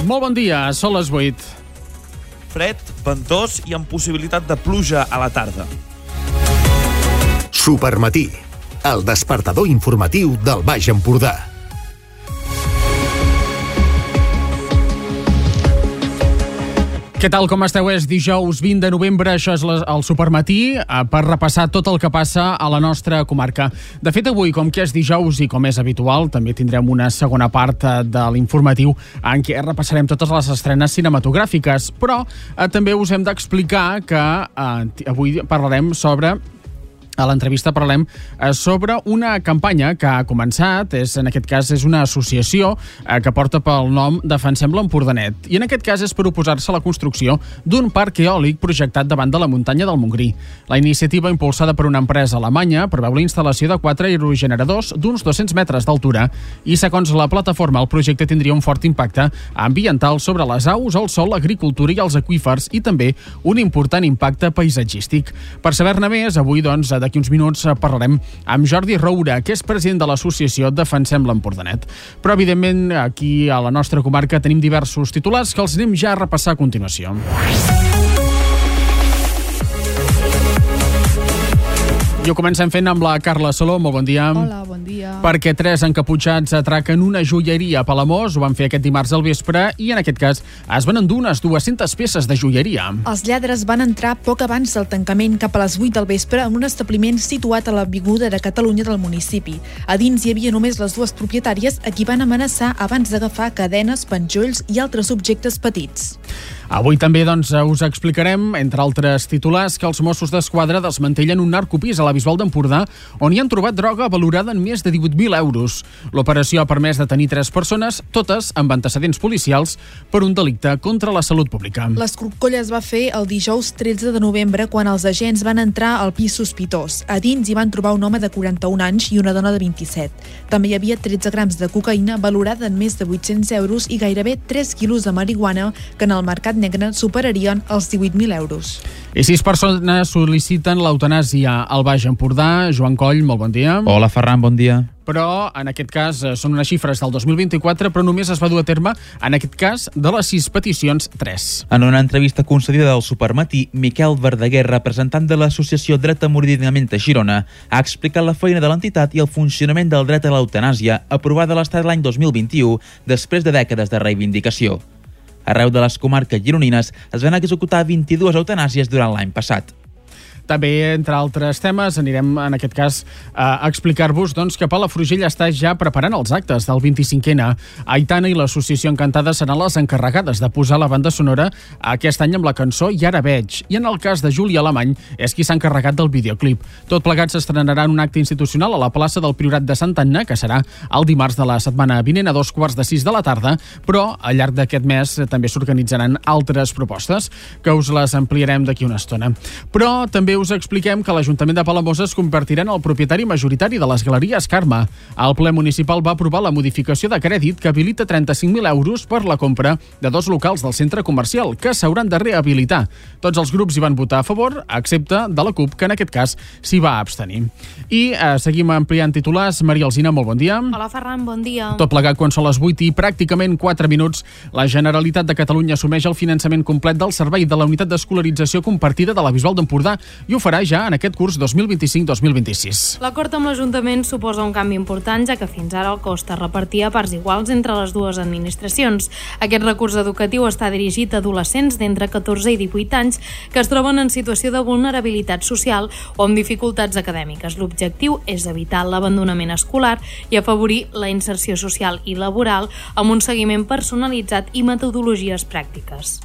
Molt bon dia, són les 8. Fred, ventós i amb possibilitat de pluja a la tarda. Supermatí, el despertador informatiu del Baix Empordà. Què tal, com esteu? És dijous 20 de novembre, això és el Supermatí, per repassar tot el que passa a la nostra comarca. De fet, avui, com que és dijous i com és habitual, també tindrem una segona part de l'informatiu en què repassarem totes les estrenes cinematogràfiques, però també us hem d'explicar que avui parlarem sobre... A l'entrevista parlem sobre una campanya que ha començat, en aquest cas és una associació que porta pel nom Defensem l'Empordanet, i en aquest cas és per oposar-se a la construcció d'un parc eòlic projectat davant de la muntanya del Montgrí. La iniciativa, impulsada per una empresa alemanya, preveu la instal·lació de 4 aerogeneradors d'uns 200 metres d'altura i, segons la plataforma, el projecte tindria un fort impacte ambiental sobre les aus, el sòl, l'agricultura i els aqüífers, i també un important impacte paisatgístic. Per saber-ne més, avui, doncs, d'aquí uns minuts parlarem amb Jordi Roura, que és president de l'associació Defensem l'Empordanet. Però, evidentment, aquí a la nostra comarca tenim diversos titulars que els anem ja a repassar a continuació. I ho comencem fent amb la Carla Saló. Molt bon dia. Hola, bon dia. Perquè 3 encaputxats atraquen una joieria a Palamós. Ho van fer aquest dimarts al vespre i, en aquest cas, es van endur unes 200 peces de joieria. Els lladres van entrar poc abans del tancament, cap a les 8 del vespre, en un establiment situat a l'Avinguda de Catalunya del municipi. A dins hi havia només les dues propietàries, a qui van amenaçar abans d'agafar cadenes, penjolls i altres objectes petits. Avui també us explicarem, entre altres titulars, que els Mossos d'Esquadra desmantellen un narcopís a la Bisbal d'Empordà on hi han trobat droga valorada en més de 18.000 euros. L'operació ha permès detenir 3 persones, totes amb antecedents policials, per un delicte contra la salut pública. L'escorcoll es va fer el dijous 13 de novembre quan els agents van entrar al pis sospitós. A dins hi van trobar un home de 41 anys i una dona de 27. També hi havia 13 grams de cocaïna valorada en més de 800 euros i gairebé 3 quilos de marihuana que en el mercat negre superarien els 18.000 euros. I 6 persones sol·liciten l'eutanàsia al Baix Empordà. Joan Coll, molt bon dia. Hola, Ferran, bon dia. Però, en aquest cas, són unes xifres del 2024, però només es va dur a terme, en aquest cas, de les 6 peticions, 3. En una entrevista concedida del Supermatí, Miquel Verdaguer, representant de l'associació Dret a Morir Dignament a Girona, ha explicat la feina de l'entitat i el funcionament del dret a l'eutanàsia, aprovada a l'Estat l'any 2021, després de dècades de reivindicació. Arreu de les comarques gironines es van executar 22 eutanàsies durant l'any passat. També, entre altres temes, anirem, en aquest cas, a explicar-vos que Palafrugell està ja preparant els actes del 25N. Aitana i l'Associació Encantada seran les encarregades de posar la banda sonora aquest any amb la cançó I ara veig. I en el cas de Júlia Alemany, és qui s'ha encarregat del videoclip. Tot plegat s'estrenarà en un acte institucional a la plaça del Priorat de Sant Anna, que serà el dimarts de la setmana vinent a 5:15 de la tarda, però al llarg d'aquest mes també s'organitzaran altres propostes, que us les ampliarem d'aquí una estona. Però també us expliquem que l'Ajuntament de Palamós es convertirà en el propietari majoritari de les Galeries Carme. El ple municipal va aprovar la modificació de crèdit que habilita 35.000 euros per la compra de 2 locals del centre comercial que s'hauran de rehabilitar. Tots els grups hi van votar a favor, excepte de la CUP, que en aquest cas s'hi va abstenir. I seguim ampliant titulars. Maria Alsina, molt bon dia. Hola, Ferran, bon dia. Tot plegat quan són les 8 i pràcticament 4 minuts, la Generalitat de Catalunya assumeix el finançament complet del servei de la unitat d'escolarització compartida de la Bisbal d'Empordà i ho farà ja en aquest curs 2025-2026. L'acord amb l'Ajuntament suposa un canvi important, ja que fins ara el cost es repartia a parts iguals entre les dues administracions. Aquest recurs educatiu està dirigit a adolescents d'entre 14 i 18 anys que es troben en situació de vulnerabilitat social o amb dificultats acadèmiques. L'objectiu és evitar l'abandonament escolar i afavorir la inserció social i laboral amb un seguiment personalitzat i metodologies pràctiques.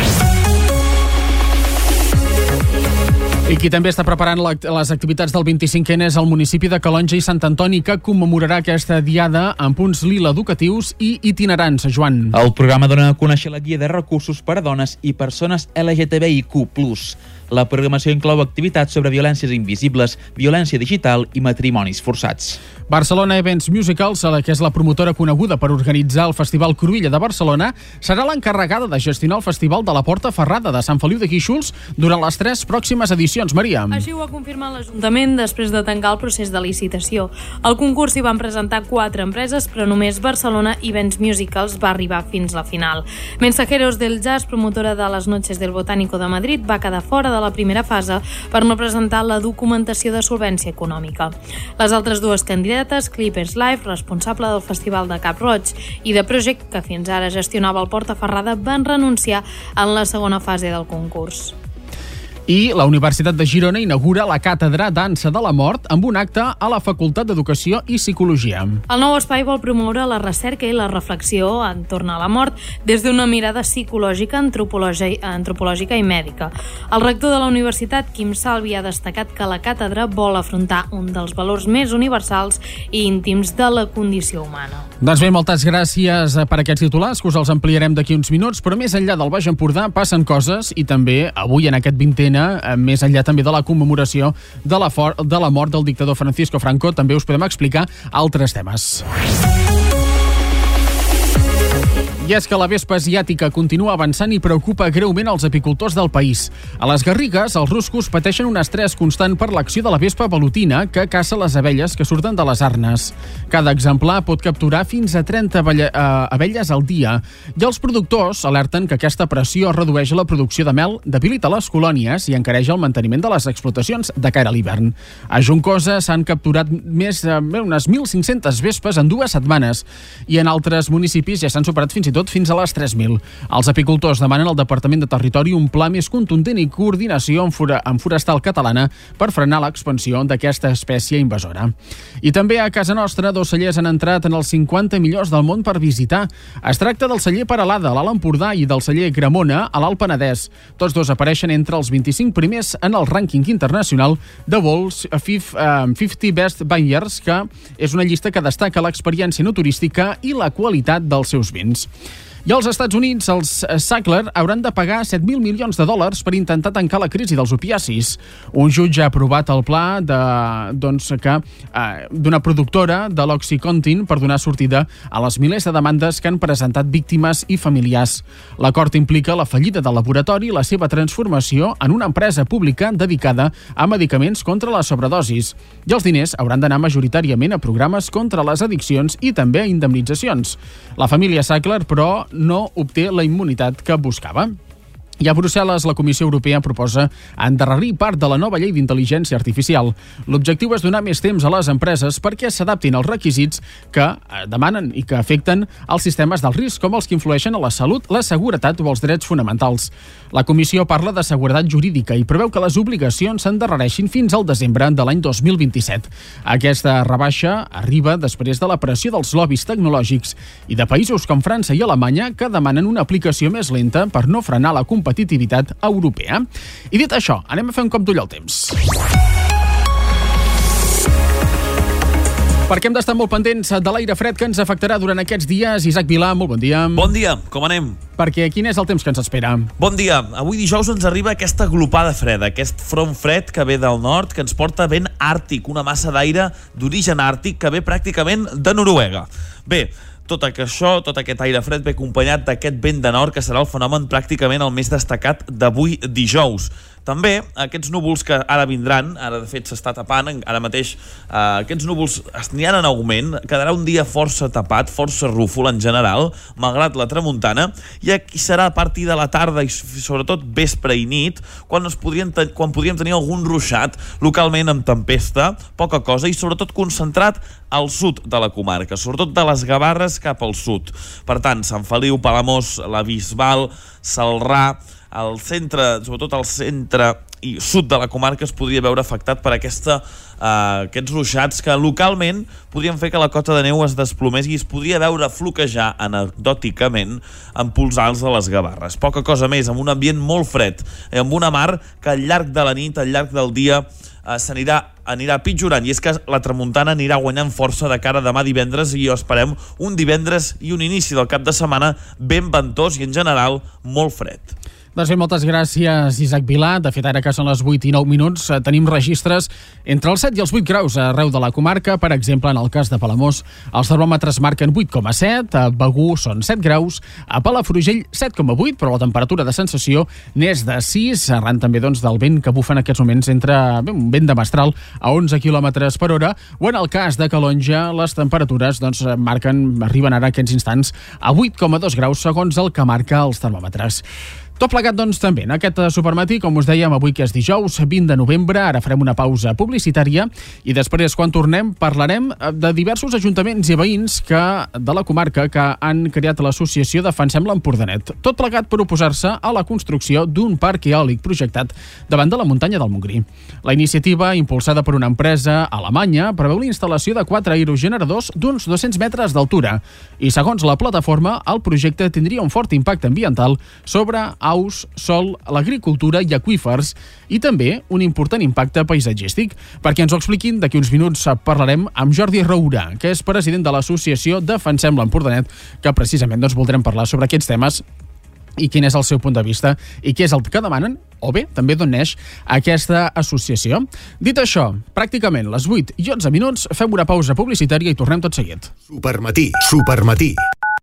I qui també està preparant les activitats del 25N és el municipi de Calonge i Sant Antoni, que commemorarà aquesta diada amb punts lila educatius i itinerants. Joan. El programa dona a conèixer la guia de recursos per a dones i persones LGTBIQ+. La programació inclou activitats sobre violències invisibles, violència digital i matrimonis forçats. Barcelona Events Musicals, que és la promotora coneguda per organitzar el Festival Cruïlla de Barcelona, serà l'encarregada de gestionar el Festival de la Porta Ferrada de Sant Feliu de Guíxols durant les 3 pròximes edicions. Maria. Així ho ha confirmat l'Ajuntament després de tancar el procés de licitació. Al concurs s'hi van presentar 4 empreses, però només Barcelona Events Musicals va arribar fins la final. Mensajeros del Jazz, promotora de les Noches del Botánico de Madrid, va quedar fora de la primera fase per no presentar la documentació de solvència econòmica. Les altres 2 candidates, Clippers Live, responsable del Festival de Cap Roig, i The Project, que fins ara gestionava el Porta Ferrada, van renunciar en la segona fase del concurs. I la Universitat de Girona inaugura la Càtedra Dansa de la Mort amb un acte a la Facultat d'Educació i Psicologia. El nou espai vol promoure la recerca i la reflexió entorn a la mort des d'una mirada psicològica, antropològica i mèdica. El rector de la universitat, Quim Salvi, ha destacat que la càtedra vol afrontar un dels valors més universals i íntims de la condició humana. Doncs bé, moltes gràcies per aquests titulars, que us els ampliarem d'aquí uns minuts, però més enllà del Baix Empordà passen coses i també avui en aquest 20è, més enllà també de la commemoració de la mort del dictador Francisco Franco, també us podem explicar altres temes. I és que la vespa asiàtica continua avançant i preocupa greument els apicultors del país. A les Garrigues, els ruscos pateixen un estrès constant per l'acció de la vespa velutina que caça les abelles que surten de les arnes. Cada exemplar pot capturar fins a 30 abelles al dia i els productors alerten que aquesta pressió redueix la producció de mel, debilita les colònies i encareix el manteniment de les explotacions de cara a l'hivern. A Juncosa s'han capturat unes 1.500 vespes en 2 setmanes i en altres municipis ja s'han superat fins a les 3.000. Els apicultors demanen al Departament de Territori un pla més contundent i coordinació amb Forestal Catalana per frenar l'expansió d'aquesta espècie invasora. I també a casa nostra, 2 cellers han entrat en els 50 millors del món per visitar. Es tracta del celler Peralada, a l'Alt Empordà, i del celler Gramona, a l'Alt Penedès. Tots 2 apareixen entre els 25 primers en el rànquing internacional de World's 50 Best Vineyards, que és una llista que destaca l'experiència no turística i la qualitat dels seus vins. I als Estats Units, els Sackler hauran de pagar $7.000 milions per intentar tancar la crisi dels opiacis. Un jutge ha aprovat el pla d'una productora de l'Oxycontin per donar sortida a les milers de demandes que han presentat víctimes i familiars. L'acord implica la fallida del laboratori i la seva transformació en una empresa pública dedicada a medicaments contra la sobredosis. I els diners hauran d'anar majoritàriament a programes contra les addiccions i també a indemnitzacions. La família Sackler, però, no obté la immunitat que buscava. I a Brussel·les, la Comissió Europea proposa endarrerir part de la nova llei d'intel·ligència artificial. L'objectiu és donar més temps a les empreses perquè s'adaptin als requisits que demanen i que afecten els sistemes del risc, com els que influeixen a la salut, la seguretat o els drets fonamentals. La Comissió parla de seguretat jurídica i preveu que les obligacions s'endarrereixin fins al desembre de l'any 2027. Aquesta rebaixa arriba després de la pressió dels lobbies tecnològics i de països com França i Alemanya que demanen una aplicació més lenta per no frenar la competitivitat europea. I dit això, anem a fer un cop d'ull al temps. Perquè hem d'estar molt pendents de l'aire fred que ens afectarà durant aquests dies. Isaac Vilà, molt bon dia. Bon dia, com anem? Perquè quin és el temps que ens espera? Bon dia. Avui dijous ens arriba aquesta glopada freda, aquest front fred que ve del nord, que ens porta vent àrtic, una massa d'aire d'origen àrtic que ve pràcticament de Noruega. Bé, tot aquest aire fred ve acompanyat d'aquest vent de nord que serà el fenomen pràcticament el més destacat d'avui dijous. També aquests núvols que ara vindran, ara de fet s'està tapant, ara mateix aquests núvols n'hi ha en augment, quedarà un dia força tapat, força rúfol en general, malgrat la tramuntana, i aquí serà a partir de la tarda i sobretot vespre i nit, quan podríem tenir algun ruixat, localment amb tempesta, poca cosa, i sobretot concentrat al sud de la comarca, sobretot de les Gavarres cap al sud. Per tant, Sant Feliu, Palamós, la Bisbal, Celrà, el centre, sobretot el centre i sud de la comarca es podria veure afectat per aquests ruixats que localment podrien fer que la cota de neu es desplomés i es podria veure floquejar anecdòticament en punts alts de les Gavarres. Poca cosa més, amb un ambient molt fred, amb una mar que al llarg de la nit, al llarg del dia, anirà pitjorant, i és que la tramuntana anirà guanyant força de cara a demà divendres, i esperem un divendres i un inici del cap de setmana ben ventós i en general molt fred. Doncs bé, moltes gràcies, Isaac Vilà. De fet, ara que són les 8 i 9 minuts, tenim registres entre els 7 i els 8 graus arreu de la comarca. Per exemple, en el cas de Palamós, els termòmetres marquen 8,7, a Begur són 7 graus, a Palafrugell 7,8, però la temperatura de sensació n'és de 6, arran també del vent que bufa en aquests moments entre un vent de mestral a 11 km per hora, o en el cas de Calonja, les temperatures arriben ara aquests instants a 8,2 graus segons el que marca els termòmetres. Tot plegat, també, en aquest supermatí, com us dèiem, avui que és dijous, 20 de novembre, ara farem una pausa publicitària i després, quan tornem, parlarem de diversos ajuntaments i veïns de la comarca que han creat l'associació Defensem l'Empordanet. Tot plegat per oposar-se a la construcció d'un parc eòlic projectat davant de la muntanya del Montgrí. La iniciativa, impulsada per una empresa alemanya, preveu la instal·lació de 4 aerogeneradors d'uns 200 metres d'altura i, segons la plataforma, el projecte tindria un fort impacte ambiental sobre aus, sol, l'agricultura i aqüífers i també un important impacte paisatgístic. Perquè ens ho expliquin, d'aquí uns minuts parlarem amb Jordi Roura, que és president de l'associació Defensem l'Empordanet, que precisament voldrem parlar sobre aquests temes i quin és el seu punt de vista i què és el que demanen, o bé, també d'on neix aquesta associació. Dit això, pràcticament les 8 i 11 minuts, fem una pausa publicitària i tornem tot seguit. Supermatí.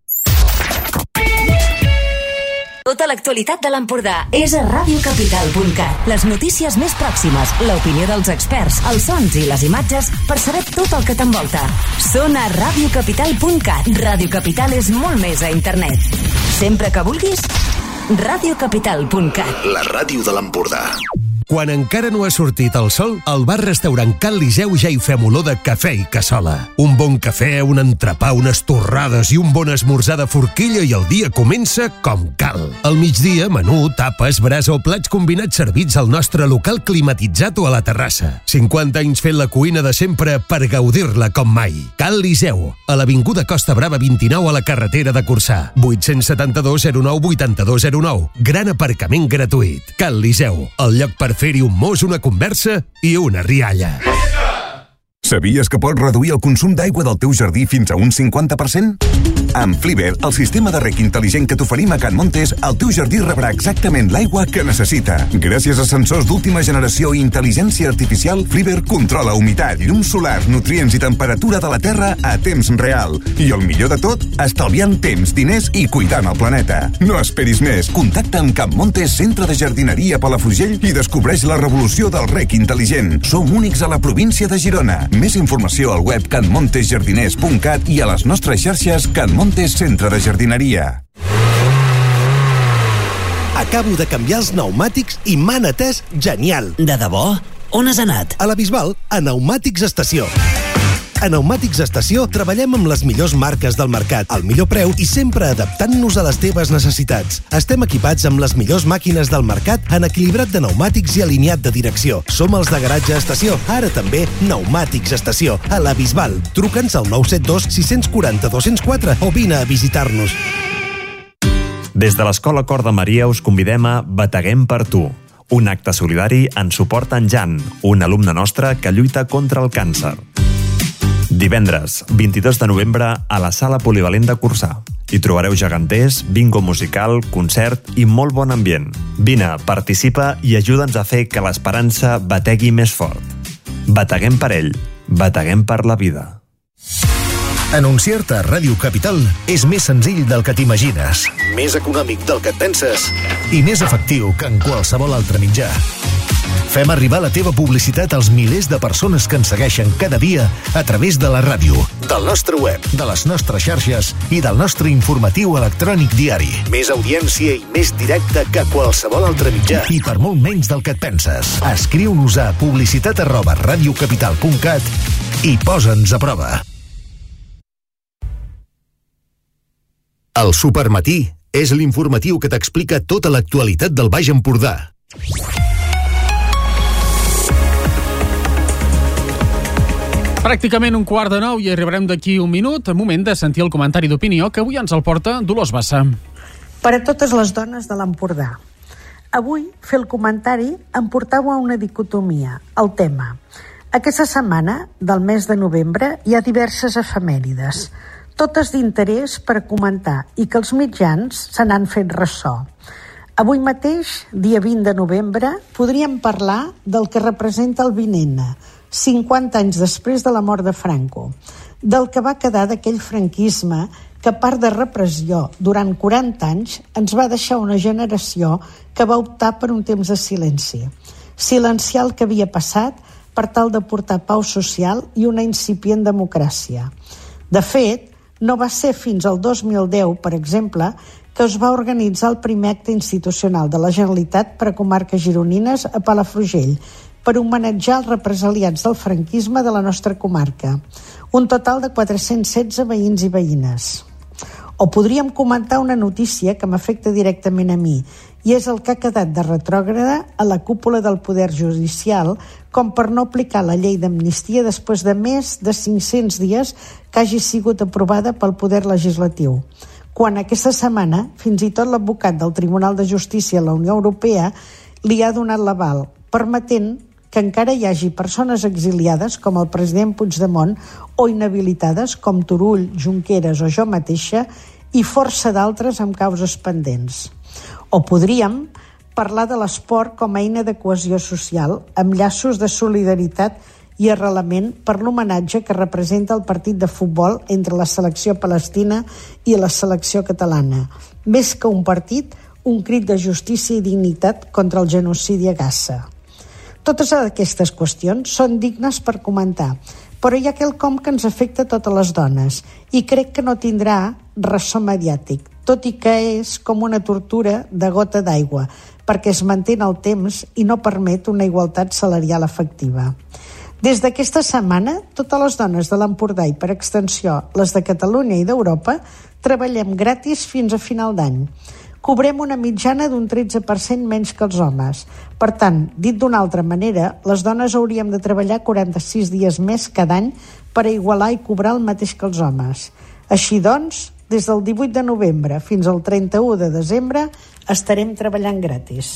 Tota l'actualitat de l'Empordà és a radiocapital.cat. Les notícies més pròximes, l'opinió dels experts, els sons i les imatges per saber tot el que t'envolta. Són a radiocapital.cat. Radio Capital és molt més a internet. Sempre que vulguis, radiocapital.cat. La ràdio de l'Empordà. Quan encara no ha sortit el sol, al bar-restaurant Cal Liceu ja hi fem olor de cafè i cassola. Un bon cafè, un entrepà, unes torrades i un bon esmorzar de forquilla i el dia comença com cal. Al migdia, menú, tapes, brasa o plats combinats servits al nostre local climatitzat o a la terrassa. 50 anys fent la cuina de sempre per gaudir-la com mai. Cal Liceu, a l'Avinguda Costa Brava 29 a la carretera de Corçà. 872 09 8209. Gran aparcament gratuït. Cal Liceu, el lloc per fer-hi un mos, una conversa i una rialla. Sabies que pots reduir el consum d'aigua del teu jardí fins a un 50%? Amb Fliver, el sistema de rec intel·ligent que t'oferim a Can Montes, el teu jardí rebrà exactament l'aigua que necessita. Gràcies a sensors d'última generació i intel·ligència artificial, Fliver controla humitat, llum solar, nutrients i temperatura de la terra a temps real. I el millor de tot, estalviant temps, diners i cuidant el planeta. No esperis més. Contacta amb Can Montes, centre de jardineria Palafrugell i descobreix la revolució del rec intel·ligent. Som únics a la província de Girona. Més informació al web canmontesjardiners.cat i a les nostres xarxes Can Montes Centre de Jardineria. Acabo de canviar els pneumàtics i m'han atès genial. De debò? On has anat? A la Bisbal, a Pneumàtics Estació. A Pneumàtics Estació treballem amb les millors marques del mercat, al millor preu i sempre adaptant-nos a les teves necessitats. Estem equipats amb les millors màquines del mercat en equilibrat de pneumàtics i alineat de direcció. Som els de Garatge Estació, ara també Pneumàtics Estació, a la Bisbal. Truca'ns al 972 640 204 o vine a visitar-nos. Des de l'Escola Cor de Maria us convidem a Bateguem per tu, un acte solidari en suport a en Jan, un alumne nostre que lluita contra el càncer. Divendres, 22 de novembre, a la Sala Polivalent de Corçà. Hi trobareu geganters, bingo musical, concert i molt bon ambient. Vine, participa i ajuda'ns a fer que l'esperança bategui més fort. Bateguem per ell, bateguem per la vida. Anunciar-te a Ràdio Capital és més senzill del que t'imagines, més econòmic del que et penses i més efectiu que en qualsevol altre mitjà. Fem arribar la teva publicitat als milers de persones que ens segueixen cada dia a través de la ràdio, del nostre web, de les nostres xarxes i del nostre informatiu electrònic diari. Més audiència i més directe que qualsevol altre mitjà i per molt menys del que et penses. Escriu-nos a publicitat@radiocapital.cat i posa'ns a prova. El Supermatí és l'informatiu que t'explica tota l'actualitat del Baix Empordà. Pràcticament 8:45 i arribarem d'aquí un minut, moment de sentir el comentari d'opinió que avui ens el porta Dolors Bassa. Per a totes les dones de l'Empordà. Avui, fer el comentari em portava a una dicotomia, el tema. Aquesta setmana, del mes de novembre, hi ha diverses efemèrides, totes d'interès per comentar i que els mitjans se n'han fet ressò. Avui mateix, dia 20 de novembre, podríem parlar del que representa el 20N, 50 anys després de la mort de Franco, del que va quedar d'aquell franquisme que, a part de repressió, durant 40 anys ens va deixar una generació que va optar per un temps de silenci. Silenciar el que havia passat per tal de portar pau social i una incipient democràcia. De fet, no va ser fins al 2010, per exemple, que es va organitzar el primer acte institucional de la Generalitat per a comarques gironines a Palafrugell, per homenatjar els represaliats del franquisme de la nostra comarca. Un total de 416 veïns i veïnes. O podríem comentar una notícia que m'afecta directament a mi, i és el que ha quedat de retrògrada a la cúpula del Poder Judicial, com per no aplicar la llei d'amnistia després de més de 500 dies que hagi sigut aprovada pel Poder Legislatiu. Quan aquesta setmana, fins i tot l'advocat del Tribunal de Justícia de la Unió Europea li ha donat l'aval, permetent que encara hi hagi persones exiliades, com el president Puigdemont, o inhabilitades, com Turull, Junqueras o jo mateixa, i força d'altres amb causes pendents. O podríem parlar de l'esport com a eina de cohesió social, amb llaços de solidaritat i arrelament per l'homenatge que representa el partit de futbol entre la selecció palestina i la selecció catalana. Més que un partit, un crit de justícia i dignitat contra el genocidi a Gaza. Totes aquestes qüestions són dignes per comentar, però hi ha quelcom que ens afecta a totes les dones i crec que no tindrà ressò mediàtic, tot i que és com una tortura de gota d'aigua, perquè es manté en el temps i no permet una igualtat salarial efectiva. Des d'aquesta setmana, totes les dones de l'Empordà i, per extensió, les de Catalunya i d'Europa, treballem gratis fins a final d'any. Cobrem una mitjana d'un 13% menys que els homes. Per tant, dit d'una altra manera, les dones hauríem de treballar 46 dies més cada any per a igualar i cobrar el mateix que els homes. Així doncs, des del 18 de novembre fins al 31 de desembre estarem treballant gratis.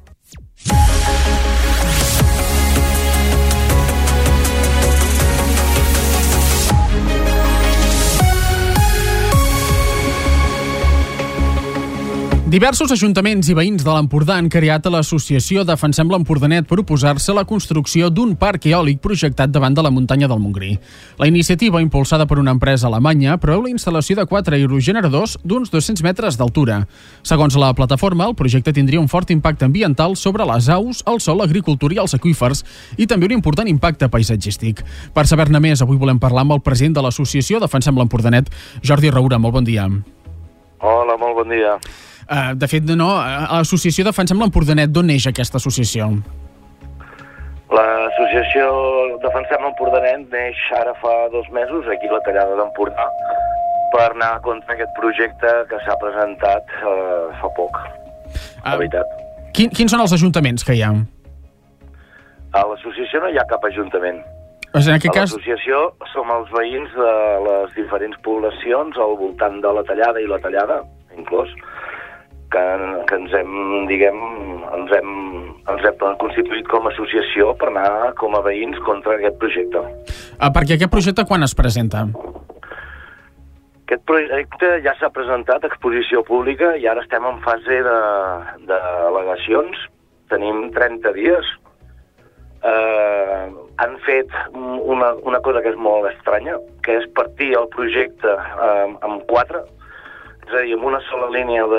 Diversos ajuntaments i veïns de l'Empordà han creat a l'associació Defensem l'Empordanet per oposar-se a la construcció d'un parc eòlic projectat davant de la muntanya del Montgrí. La iniciativa, impulsada per una empresa alemanya, preveu la instal·lació de 4 aerogeneradors d'uns 200 metres d'altura. Segons la plataforma, el projecte tindria un fort impacte ambiental sobre les aus, el sòl, l'agricultura i els aqüífers, i també un important impacte paisatgístic. Per saber-ne més, avui volem parlar amb el president de l'associació Defensem l'Empordanet, Jordi Roura. Molt bon dia. Hola, molt bon dia. De fet, a l'associació Defensem l'Empordanet, d'on neix aquesta associació? L'associació Defensem l'Empordanet neix ara fa 2 mesos, aquí a la Tallada d'Empordà, per anar contra aquest projecte que s'ha presentat fa poc, la veritat. Quins són els ajuntaments que hi ha? A l'associació no hi ha cap ajuntament. En aquest cas... A l'associació som els veïns de les diferents poblacions al voltant de la Tallada i la Tallada, inclòs, que ens hem constituït com a associació per anar com a veïns contra aquest projecte. Perquè aquest projecte quan es presenta? Aquest projecte ja s'ha presentat a exposició pública i ara estem en fase d'al·legacions. Tenim 30 dies. Han fet una cosa que és molt estranya, que és partir el projecte amb 4, és a dir, amb una sola línia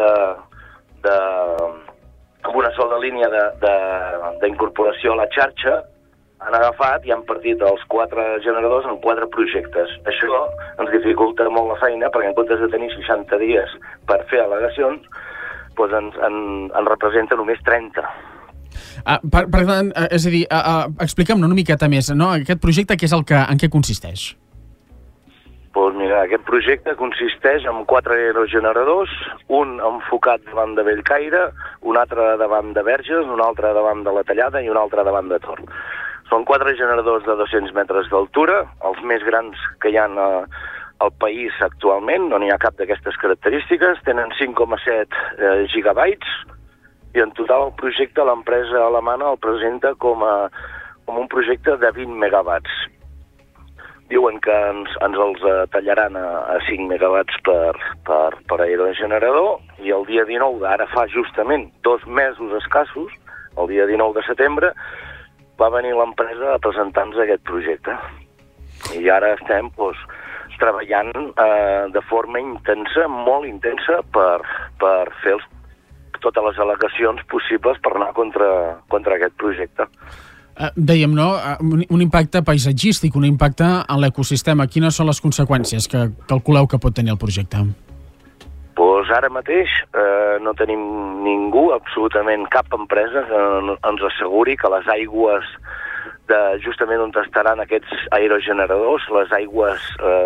d'incorporació a la xarxa. Han agafat i han partit els 4 generadors en 4 projectes. Això ens dificulta molt la feina, perquè en comptes de tenir 60 dies per fer al·legacions, doncs en representa només 30. Per tant, és a dir, explica'm una miqueta més, no? Aquest projecte en què consisteix? Doncs mira, aquest projecte consisteix en 4 aerogeneradors, un enfocat davant de Bellcaire, un altre davant de Verges, un altre davant de la Tallada i un altre davant de Tor. Són 4 generadors de 200 metres d'altura, els més grans que hi ha al país actualment, no n'hi ha cap d'aquestes característiques, tenen 5,7 gigabytes, i en total el projecte l'empresa alemana el presenta com un projecte de 20 megawatts. diuen que ens els tallaran a 5 megawatts per aerogenerador, i el dia 19, ara fa justament 2 mesos escassos, el dia 19 de setembre, va venir l'empresa a presentar-nos aquest projecte. I ara estem treballant de forma intensa, molt intensa, per fer totes les al·legacions possibles per anar contra aquest projecte. Dèiem, no? Un impacte paisatgístic, un impacte en l'ecosistema. Quines són les conseqüències que calculeu que pot tenir el projecte? Doncs ara mateix no tenim ningú, absolutament cap empresa, que ens asseguri que les aigües justament on estaran aquests aerogeneradors, les aigües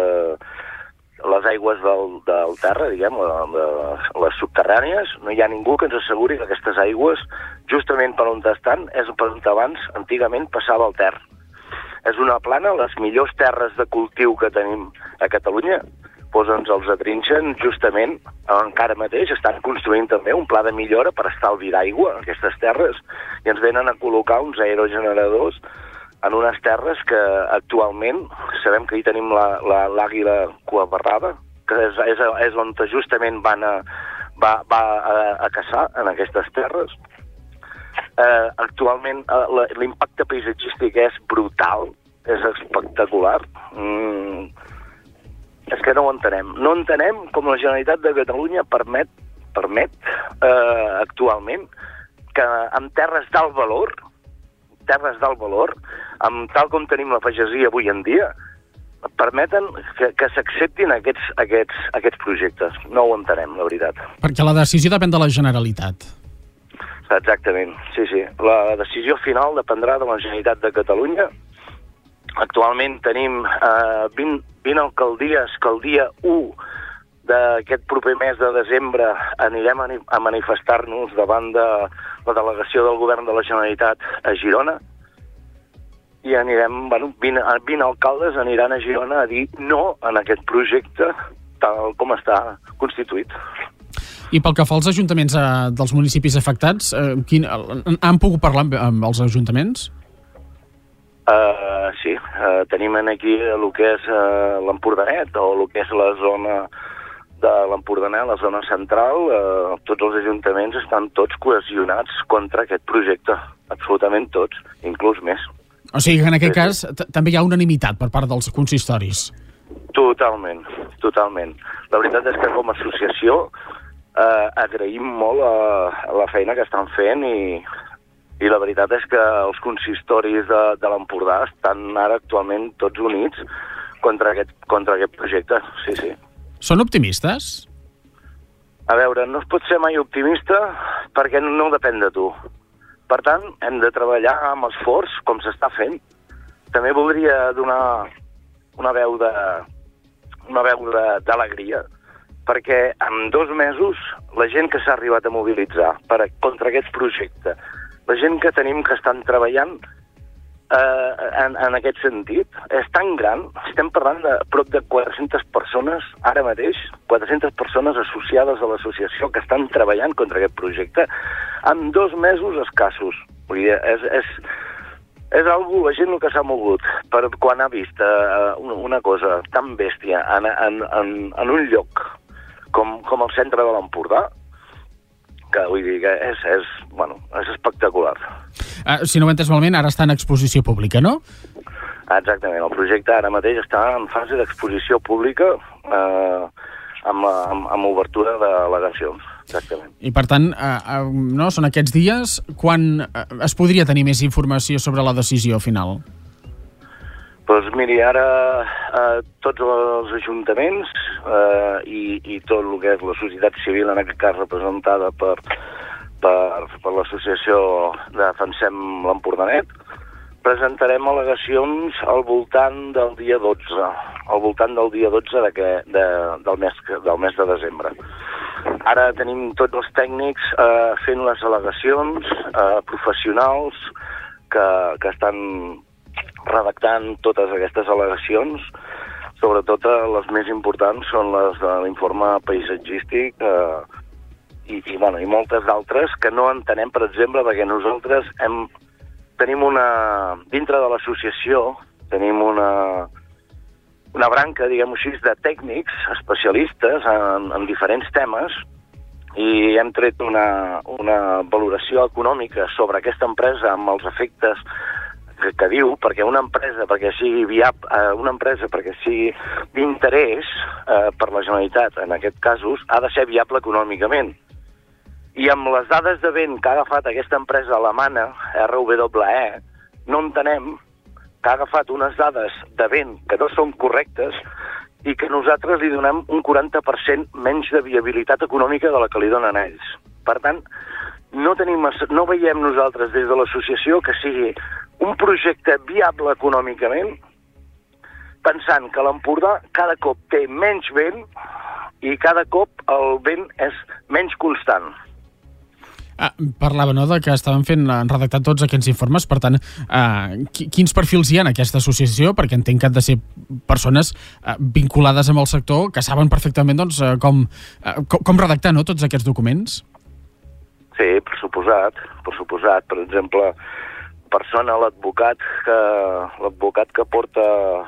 del terra, diguem, les subterrànies, no hi ha ningú que ens asseguri que aquestes aigües, justament per on estan, és per on abans, antigament, passava el Ter. És una plana, les millors terres de cultiu que tenim a Catalunya, doncs ens els atrinxen justament, encara mateix estan construint també un pla de millora per estalvi d'aigua en aquestes terres, i ens venen a col·locar uns aerogeneradors en unes terres que actualment sabem que hi tenim l'àguila cuabarrada, que és on justament va a caçar en aquestes terres. Actualment l'impacte paisatgístic és brutal, és espectacular. És que no ho entenem. No entenem com la Generalitat de Catalunya permet actualment que amb terres d'alt valor, tal com tenim la pagesia avui en dia, permeten que s'acceptin aquests projectes. No ho entenem, la veritat. Perquè la decisió depèn de la Generalitat. Exactament, sí. La decisió final dependrà de la Generalitat de Catalunya. Actualment tenim 20 alcaldies que el dia 1 d'aquest proper mes de desembre anirem a manifestar-nos davant de la delegació del govern de la Generalitat a Girona, i anirem, 20 alcaldes aniran a Girona a dir no en aquest projecte tal com està constituït. I pel que fa als ajuntaments dels municipis afectats, han pogut parlar amb els ajuntaments? Sí, tenim aquí el que és l'Empordanet, o el que és la zona de l'Empordanet, la zona central. Tots els ajuntaments estan tots cohesionats contra aquest projecte, absolutament tots, inclús més. O sigui que en aquest cas també hi ha unanimitat per part dels consistoris. Totalment. La veritat és que com a associació agraïm molt la feina que estan fent, i la veritat és que els consistoris de l'Empordà estan ara actualment tots units contra aquest projecte, sí. Són optimistes? A veure, no es pot ser mai optimista perquè no depèn de tu. Per tant, hem de treballar amb esforç, com s'està fent. També voldria donar una veu d'alegria, perquè en 2 mesos la gent que s'ha arribat a mobilitzar contra aquest projecte, la gent que tenim que estan treballant en aquest sentit, és tan gran. Estem parlant de prop de 400 persones, ara mateix, 400 persones associades a l'associació que estan treballant contra aquest projecte en 2 mesos escassos. Vull dir, és algú, la gent que s'ha mogut quan ha vist una cosa tan bèstia en un lloc com el centre de l'Empordà, que vull dir que és espectacular. Si no ho he entès malament, ara està en exposició pública, no? Exactament, el projecte ara mateix està en fase d'exposició pública amb obertura d'al·legacions, exactament. I per tant, no, són aquests dies quan es podria tenir més informació sobre la decisió final? Doncs miri, ara tots els ajuntaments i tot el que és la societat civil, en aquest cas representada per l'associació Defensem l'Empordanet, presentarem al·legacions al voltant del dia 12, del mes de desembre. Ara tenim tots els tècnics fent les al·legacions, professionals que estan redactant totes aquestes al·legacions. Sobretot les més importants són les de l'informe paisatgístic i moltes d'altres que no entenem, per exemple, perquè nosaltres tenim dintre de l'associació tenim una branca, diguem-ho així, de tècnics especialistes en diferents temes, i hem tret una valoració econòmica sobre aquesta empresa amb els efectes que diu, perquè una empresa perquè sigui d'interès per la Generalitat, en aquest casos, ha de ser viable econòmicament. I amb les dades de vent que ha agafat aquesta empresa alemana, RWE, no entenem que ha agafat unes dades de vent que no són correctes i que nosaltres li donem un 40% menys de viabilitat econòmica de la que li donen ells. Per tant, no veiem nosaltres des de l'associació que sigui un projecte viable econòmicament, pensant que l'Empordà cada cop té menys vent i cada cop el vent és menys constant. Parlava, no?, de que han redactat tots aquests informes. Per tant, quins perfils hi ha en aquesta associació? Perquè entenc que han de ser persones vinculades amb el sector que saben perfectament doncs, com redactar, no?, tots aquests documents. Sí, per suposat. Per exemple, l'advocat que porta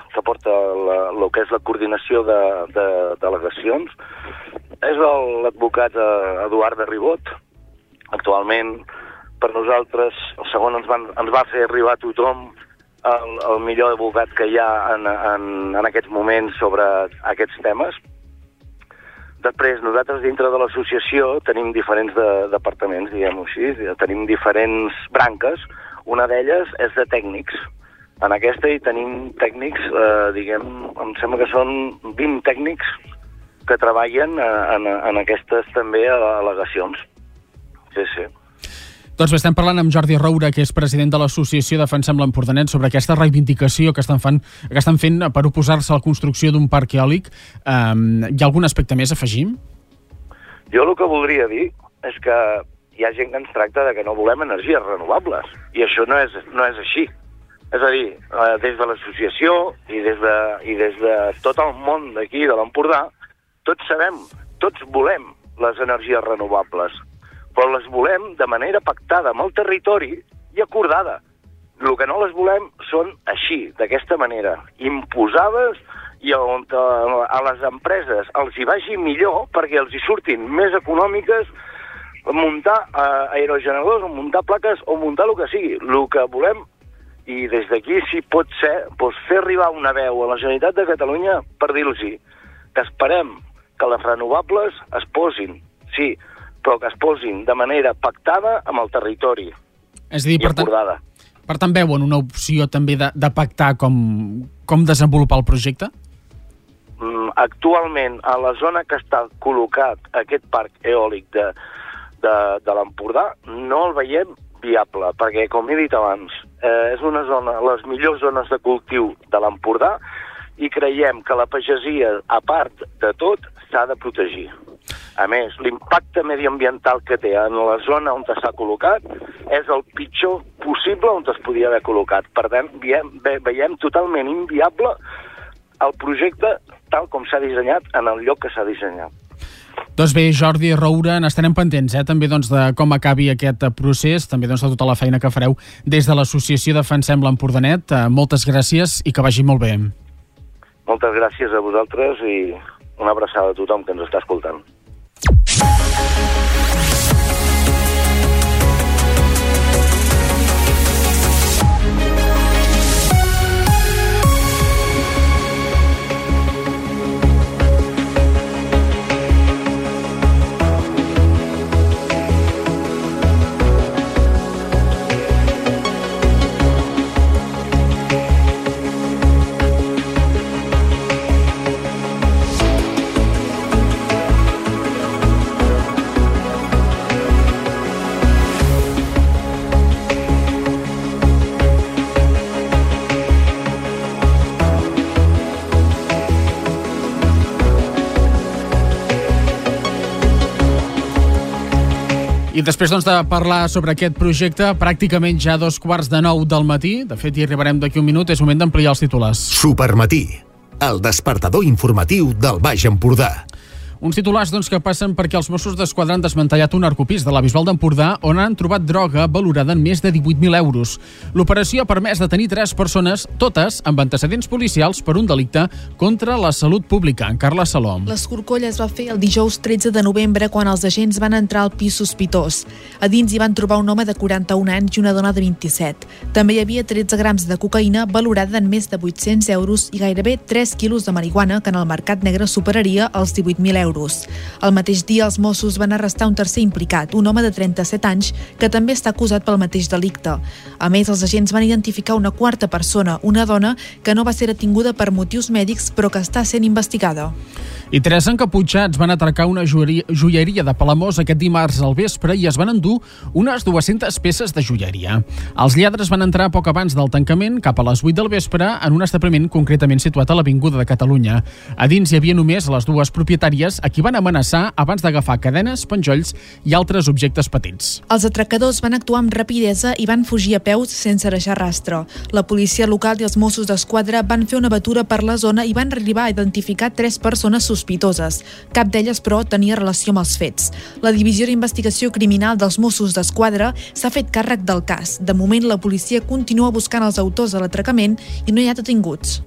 el que és la coordinació de delegacions és l'advocat Eduard de Ribot. Actualment, per nosaltres, el segon ens va fer arribar a tothom el millor advocat que hi ha en aquests moments sobre aquests temes. Després, nosaltres dintre de l'associació tenim diferents departaments, diguem-ho així, tenim diferents branques. Una d'elles és de tècnics. En aquesta hi tenim tècnics, em sembla que són 20 tècnics que treballen en aquestes també al·legacions. Sí. Doncs bé, estem parlant amb Jordi Roura, que és president de l'associació Defensem l'Empordanet, sobre aquesta reivindicació que estan fent per oposar-se a la construcció d'un parc eòlic. Hi ha algun aspecte més a afegir? Jo el que voldria dir és que hi ha gent que ens tracta de que no volem energies renovables, i això no és així. És a dir, des de l'associació i des de tot el món d'aquí, de l'Empordà, tots sabem, tots volem les energies renovables, però les volem de manera pactada amb el territori i acordada. El que no les volem són així, d'aquesta manera, imposades, i on a les empreses els hi vagi millor perquè els hi surtin més econòmiques muntar aerogeneradors o muntar plaques o muntar el que sigui. El que volem, i des d'aquí si pot ser, fer arribar una veu a la Generalitat de Catalunya per dir-los que esperem que les renovables es posin, sí, però que es posin de manera pactada amb el territori. És a dir, per tant, veuen una opció també de pactar com desenvolupar el projecte? Actualment, a la zona que està col·locat aquest parc eòlic de l'Empordà, no el veiem viable, perquè, com he dit abans, és una zona, les millors zones de cultiu de l'Empordà, i creiem que la pagesia, a part de tot, s'ha de protegir. A més, l'impacte mediambiental que té en la zona on s'ha col·locat és el pitjor possible on es podia haver col·locat. Per tant, veiem totalment inviable el projecte tal com s'ha dissenyat en el lloc que s'ha dissenyat. Doncs bé, Jordi Roura, n'estarem pendents, també de com acabi aquest procés, també de tota la feina que fareu des de l'associació Defensem l'Empordanet. Moltes gràcies i que vagi molt bé. Moltes gràcies a vosaltres i una abraçada a tothom que ens està escoltant. I després de parlar sobre aquest projecte, pràcticament ja 8:45 del matí, de fet hi arribarem d'aquí un minut, és moment d'ampliar els titulars. Supermatí, el despertador informatiu del Baix Empordà. Uns titulars que passen perquè els Mossos d'Esquadra han desmantellat un narcopís de la Bisbal d'Empordà on han trobat droga valorada en més de 18.000 euros. L'operació ha permès detenir 3 persones, totes amb antecedents policials per un delicte contra la salut pública. En Carla Salom. L'escorcoll es va fer el dijous 13 de novembre quan els agents van entrar al pis sospitós. A dins hi van trobar un home de 41 anys i una dona de 27. També hi havia 13 grams de cocaïna valorada en més de 800 euros i gairebé 3 quilos de marihuana que en el mercat negre superaria els 18.000 euros. El mateix dia els Mossos van arrestar un tercer implicat, un home de 37 anys que també està acusat pel mateix delicte. A més, els agents van identificar una quarta persona, una dona que no va ser detinguda per motius mèdics però que està sent investigada. I 3 encaputxats van atracar una joieria de Palamós aquest dimarts al vespre i es van endur unes 200 peces de joieria. Els lladres van entrar poc abans del tancament, cap a les 8 del vespre, en un establiment concretament situat a l'Avinguda de Catalunya. A dins hi havia només les 2 propietàries a qui van amenaçar abans d'agafar cadenes, penjolls i altres objectes petits. Els atracadors van actuar amb rapidesa i van fugir a peus sense deixar rastre. La policia local i els Mossos d'Esquadra van fer una batura per la zona i van arribar a identificar 3 persones sospitoses. Cap d'elles, però, tenia relació amb els fets. La Divisió d'Investigació Criminal dels Mossos d'Esquadra s'ha fet càrrec del cas. De moment, la policia continua buscant els autors de l'atracament i no hi ha detinguts.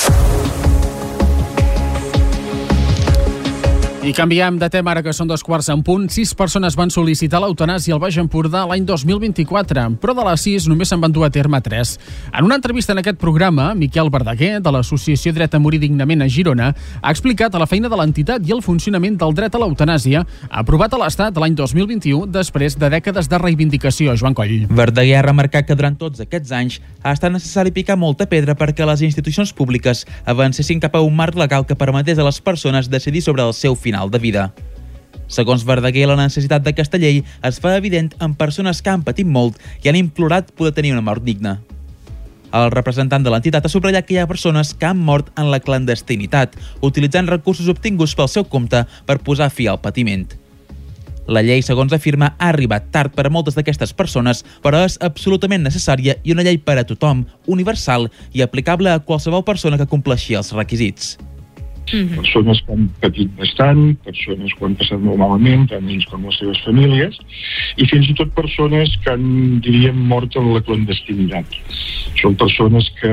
I canviem de tema ara que són 2:15. 6 persones van sol·licitar l'eutanàsia al Baix Empordà l'any 2024, però de les 6 només se'n van dur a terme 3. En una entrevista en aquest programa, Miquel Verdaguer, de l'Associació Dret a Morir Dignament a Girona, ha explicat la feina de l'entitat i el funcionament del dret a l'eutanàsia aprovat a l'Estat l'any 2021 després de dècades de reivindicació. Joan Coll. Verdaguer ha remarcat que durant tots aquests anys ha estat necessari picar molta pedra perquè les institucions públiques avancessin cap a un marc legal que permetés a les persones decidir sobre el seu final de vida. Segons Verdaguer, la necessitat d'aquesta llei es fa evident en persones que han patit molt i han implorat poder tenir una mort digna. El representant de l'entitat ha subratllat que hi ha persones que han mort en la clandestinitat, utilitzant recursos obtinguts pel seu compte per posar fi al patiment. La llei, segons afirma, ha arribat tard per a moltes d'aquestes persones, però és absolutament necessària i una llei per a tothom, universal i aplicable a qualsevol persona que compleixi els requisits. Persones que han patit bastant, persones que ho han passat molt malament, tant ells com les seves famílies, i fins i tot persones que han, diríem, mort en la clandestinitat. Són persones que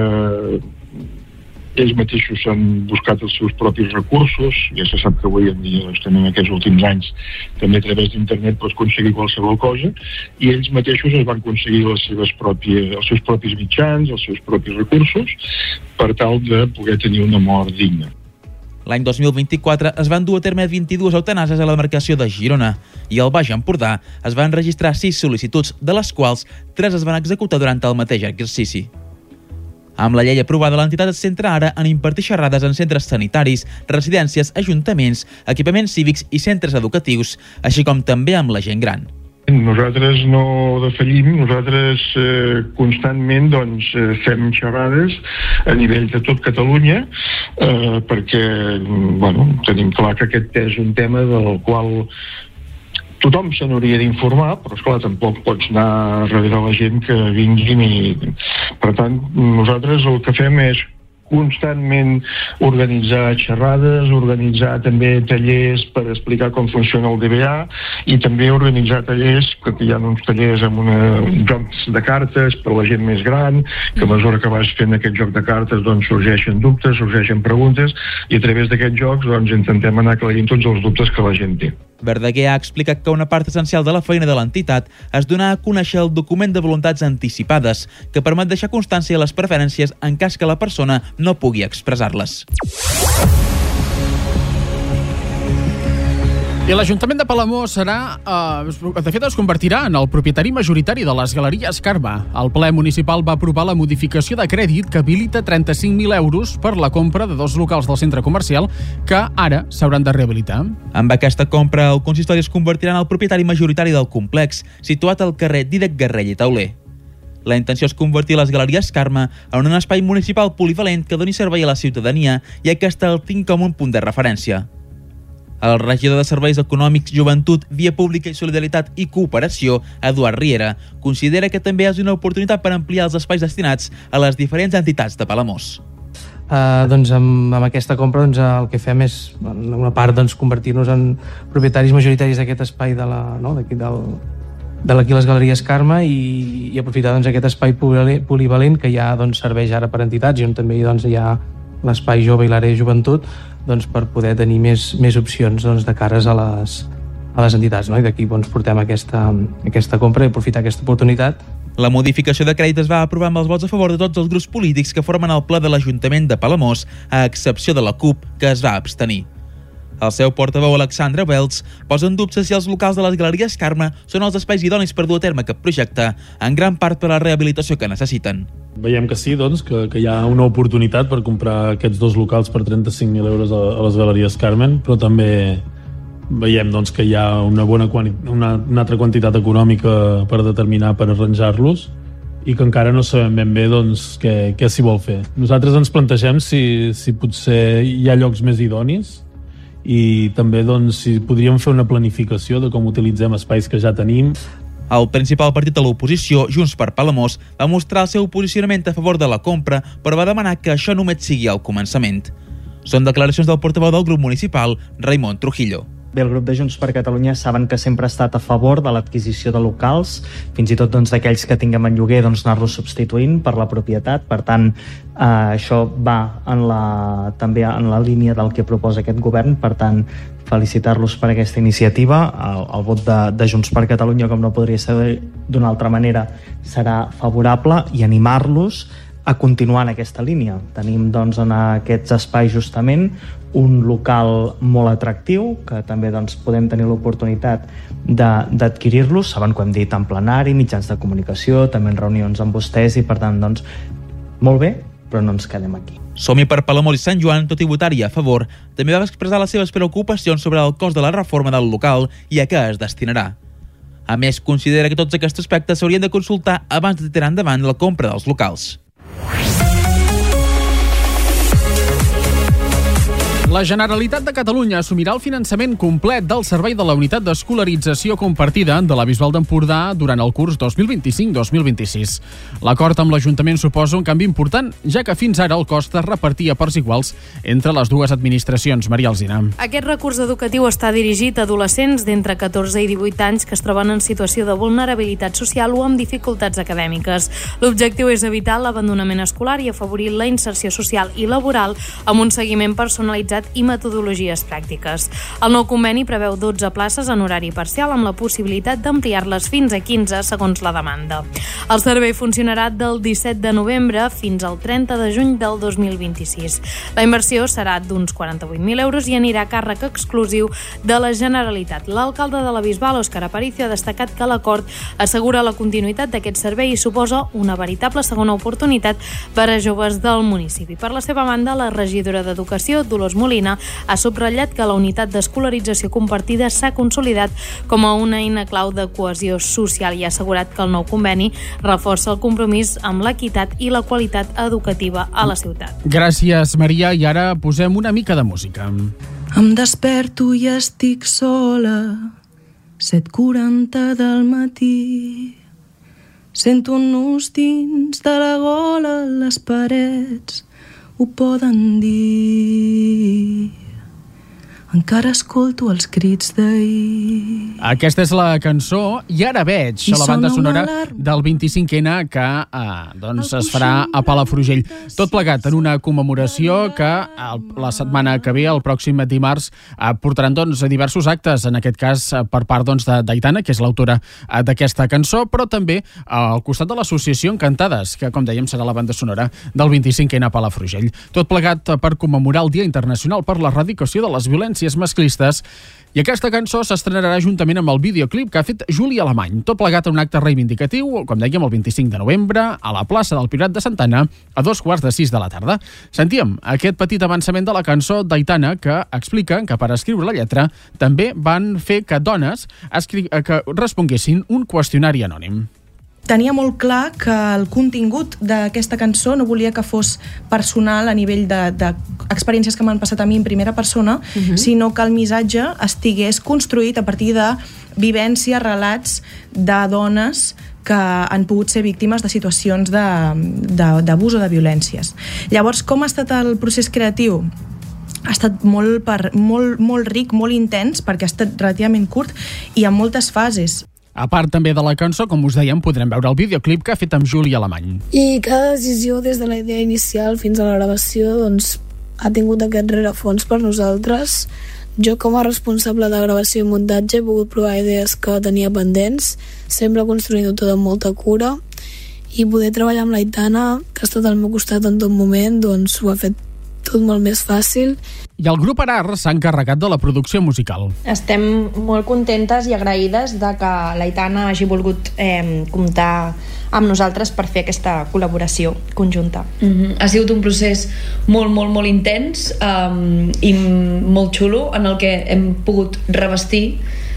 ells mateixos han buscat els seus propis recursos, ja se sap que avui en dia, també en aquests últims anys, també a través d'internet pots aconseguir qualsevol cosa, i ells mateixos es van aconseguir els seus propis mitjans, els seus propis recursos, per tal de poder tenir una mort digna. L'any 2024 es van dur a terme 22 eutanàsies a la demarcació de Girona i al Baix Empordà es van registrar 6 sol·licituds, de les quals 3 es van executar durant el mateix exercici. Amb la llei aprovada, l'entitat es centra ara en impartir xerrades en centres sanitaris, residències, ajuntaments, equipaments cívics i centres educatius, així com també amb la gent gran. Nosaltres no defallim, nosaltres constantment fem xerrades a nivell de tot Catalunya perquè tenim clar que aquest és un tema del qual tothom se n'hauria d'informar, però esclar, tampoc pots anar darrere la gent que vinguin i... Per tant, nosaltres el que fem és constantment organitzar xerrades, organitzar també tallers per explicar com funciona el DBA i també organitzar tallers, que hi ha uns tallers amb jocs de cartes per la gent més gran, que a mesura que vas fent aquest joc de cartes sorgeixen dubtes, sorgeixen preguntes i a través d'aquests jocs intentem anar aclarint tots els dubtes que la gent té. Verdaguer ha explicat que una part essencial de la feina de l'entitat és donar a conèixer el document de voluntats anticipades, que permet deixar constància de les preferències en cas que la persona no pugui expressar-les. I l'Ajuntament de Palamós de fet es convertirà en el propietari majoritari de les Galeries Carme. El ple municipal va aprovar la modificació de crèdit que habilita 35.000 euros per la compra de 2 locals del centre comercial que ara s'hauran de rehabilitar. Amb aquesta compra, el consistori es convertirà en el propietari majoritari del complex, situat al carrer Dídac Garrell i Tauler. La intenció és convertir les Galeries Carme en un espai municipal polivalent que doni servei a la ciutadania, ja que el tinc com un punt de referència. El regidor de Serveis Econòmics, Joventut, Via Pública i Solidaritat i Cooperació, Eduard Riera, considera que també és una oportunitat per ampliar els espais destinats a les diferents entitats de Palamós. doncs amb aquesta compra el que fem és, en una part, convertir-nos en propietaris majoritaris d'aquest espai de les Galeries Carme i aprofitar aquest espai polivalent que ja serveix ara per entitats i on també hi ha l'espai jove i l'àrea de joventut per poder tenir més opcions de cares a les entitats, i d'aquí portem aquesta compra i aprofitar aquesta oportunitat. La modificació de crèdit es va aprovar amb els vots a favor de tots els grups polítics que formen el ple de l'Ajuntament de Palamós, a excepció de la CUP, que es va abstenir. El seu portaveu, Alexandre Belts, posa en dubte si els locals de les Galeries Carme són els espais idonis per dur a terme aquest projecte, en gran part per la rehabilitació que necessiten. Veiem que sí, que hi ha una oportunitat per comprar aquests dos locals per 35.000 euros a les Galeries Carmen, però també veiem que hi ha una altra quantitat econòmica per determinar, per arranjar-los, i que encara no sabem ben bé què s'hi vol fer. Nosaltres ens plantegem si potser hi ha llocs més idonis i també si podríem fer una planificació de com utilitzem espais que ja tenim. El principal partit de l'oposició, Junts per Palamós, va mostrar el seu posicionament a favor de la compra, però va demanar que això només sigui el començament. Són declaracions del portaveu del grup municipal, Raimon Trujillo. Bé, el grup de Junts per Catalunya saben que sempre ha estat a favor de l'adquisició de locals, fins i tot d'aquells que tinguem en lloguer, anar-los substituint per la propietat. Per tant, això va també en la línia del que proposa aquest govern. Per tant, felicitar-los per aquesta iniciativa. El vot de Junts per Catalunya, com no podria ser d'una altra manera, serà favorable, i animar-los a continuar en aquesta línia. Tenim en aquests espais justament un local molt atractiu que també podem tenir l'oportunitat d'adquirir-los. Saben que ho hem dit en plenari, mitjans de comunicació, també en reunions amb vostès, i per tant molt bé, però no ens quedem aquí. Som-hi per Palamós i Sant Joan, tot i votar-hi a favor, també va expressar les seves preocupacions sobre el cost de la reforma del local i a què es destinarà. A més, considera que tots aquests aspectes s'haurien de consultar abans de tirar endavant la compra dels locals. La Generalitat de Catalunya assumirà el finançament complet del servei de la Unitat d'Escolarització Compartida de la Bisbal d'Empordà durant el curs 2025-2026. L'acord amb l'Ajuntament suposa un canvi important, ja que fins ara el cost es repartia a parts iguals entre les dues administracions. Maria Alsina. Aquest recurs educatiu està dirigit a adolescents d'entre 14 i 18 anys que es troben en situació de vulnerabilitat social o amb dificultats acadèmiques. L'objectiu és evitar l'abandonament escolar i afavorir la inserció social i laboral amb un seguiment personalitzat i metodologies pràctiques. El nou conveni preveu 12 places en horari parcial amb la possibilitat d'ampliar-les fins a 15 segons la demanda. El servei funcionarà del 17 de novembre fins al 30 de juny del 2026. La inversió serà d'uns 48.000 euros i anirà a càrrec exclusiu de la Generalitat. L'alcalde de la Bisbal, Òscar Aparicio, ha destacat que l'acord assegura la continuïtat d'aquest servei i suposa una veritable segona oportunitat per a joves del municipi. Per la seva banda, la regidora d'Educació, Dolors Molina, ha subratllat que la unitat d'escolarització compartida s'ha consolidat com a una eina clau de cohesió social i ha assegurat que el nou conveni reforça el compromís amb l'equitat i la qualitat educativa a la ciutat. Gràcies, Maria, i ara posem una mica de música. Em desperto i estic sola, 7:40 del matí. Sento un nus dins de la gola, les parets ho poden dir. Encara escolto els crits d'ahir. Aquesta és la cançó I ara veig, a la banda sonora del 25N que es farà a Palafrugell. Tot plegat en una commemoració que la setmana que ve, el pròxim dimarts, portaran diversos actes, en aquest cas per part d'Aitana, que és l'autora d'aquesta cançó, però també al costat de l'associació Encantades, que, com dèiem, serà la banda sonora del 25N a Palafrugell. Tot plegat per commemorar el Dia Internacional per l'Erradicació de les Violències masclistes, i aquesta cançó s'estrenarà juntament amb el videoclip que ha fet Juli Alemany. Tot plegat en un acte reivindicatiu, com dèiem, el 25 de novembre, a la plaça del Priorat de Santa Anna, a 5:45 de la tarda. Sentíem aquest petit avançament de la cançó d'Aitana, que explica que per escriure la lletra també van fer que dones que responguessin un qüestionari anònim. Tenia molt clar que el contingut d'aquesta cançó no volia que fos personal a nivell d'experiències que m'han passat a mi en primera persona, sinó que el missatge estigués construït a partir de vivències, relats de dones que han pogut ser víctimes de situacions d'abús o de violències. Llavors, com ha estat el procés creatiu? Ha estat molt ric, molt intens, perquè ha estat relativament curt i amb moltes fases. A part també de la cançó, com us dèiem, podrem veure el videoclip que ha fet amb Juli Alemany. I cada decisió, des de la idea inicial fins a la gravació, doncs, ha tingut aquest rerefons per nosaltres. Jo, com a responsable de gravació i muntatge, he pogut provar idees que tenia pendents, sempre construint-ho tot amb molta cura, i poder treballar amb l'Aitana, que ha estat al meu costat en tot moment, doncs ho ha fet tot molt més fàcil. I el grup Arar s'ha encarregat de la producció musical. Estem molt contentes i agraïdes de que l'Aitana hagi volgut comptar amb nosaltres per fer aquesta col·laboració conjunta. Ha sigut un procés molt intens i molt xulo, en el que hem pogut revestir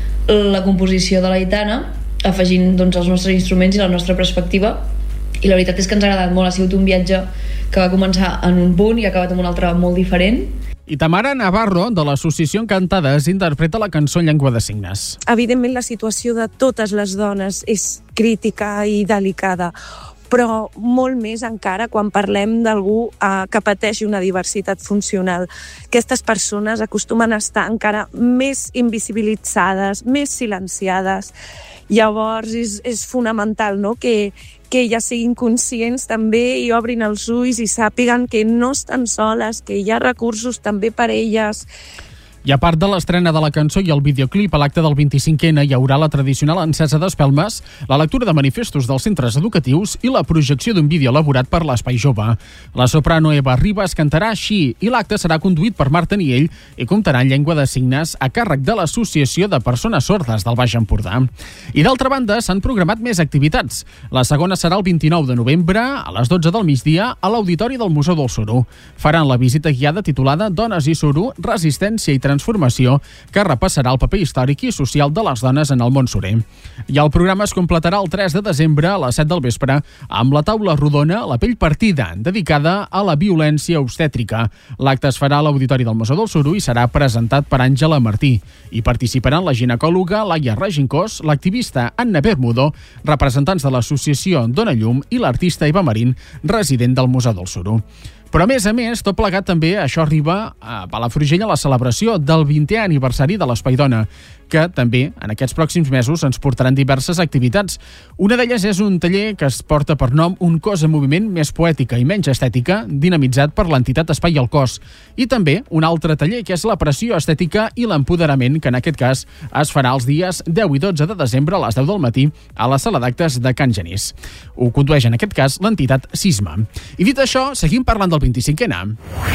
la composició de l'Aitana afegint doncs, els nostres instruments i la nostra perspectiva, i la veritat és que ens ha agradat molt. Ha sigut un viatge que va començar en un punt i ha acabat en un altre molt diferent. I Tamara Navarro, de l'Associació Encantades, interpreta la cançó en llengua de signes. Evidentment, la situació de totes les dones és crítica i delicada, però molt més encara quan parlem d'algú que pateixi una diversitat funcional. Aquestes persones acostumen a estar encara més invisibilitzades, més silenciades. Llavors és fonamental, no?, que elles siguin conscients també i obrin els ulls i sàpiguen que no estan soles, que hi ha recursos també per elles. I a part de l'estrena de la cançó i el videoclip, a l'acte del 25N hi haurà la tradicional encesa d'espelmes, la lectura de manifestos dels centres educatius i la projecció d'un vídeo elaborat per l'Espai Jove. La soprano Eva Ribas cantarà així i l'acte serà conduït per Marta Niell i comptarà en llengua de signes a càrrec de l'Associació de Persones Sordes del Baix Empordà. I d'altra banda, s'han programat més activitats. La segona serà el 29 de novembre, a les 12 del migdia, a l'Auditori del Museu del Suro. Faran la visita guiada titulada Dones i Suro, Resistència i Transformació, que repassarà el paper històric i social de les dones en el món surer. I el programa es completarà el 3 de desembre a les 7 del vespre amb la taula rodona La pell partida, dedicada a la violència obstètrica. L'acte es farà a l'Auditori del Museu del Suro i serà presentat per Àngela Martí. Hi participaran la ginecòloga Laia Regincós, l'activista Anna Bermudo, representants de l'associació Dona Llum i l'artista Eva Marín, resident del Museu del Suro. Però, a més, tot plegat també, això arriba a Palafrugell a la celebració del 20è aniversari de l'Espai Dona, que també en aquests pròxims mesos ens portaran diverses activitats. Una d'elles és un taller que es porta per nom Un cos en moviment, més poètica i menys estètica, dinamitzat per l'entitat Espai al Cos. I també un altre taller, que és la pressió estètica i l'empoderament, que en aquest cas es farà els dies 10 i 12 de desembre a les 10 del matí a la sala d'actes de Can Genís. Ho condueix en aquest cas l'entitat Sisma. I dit això, seguim parlant del 25N.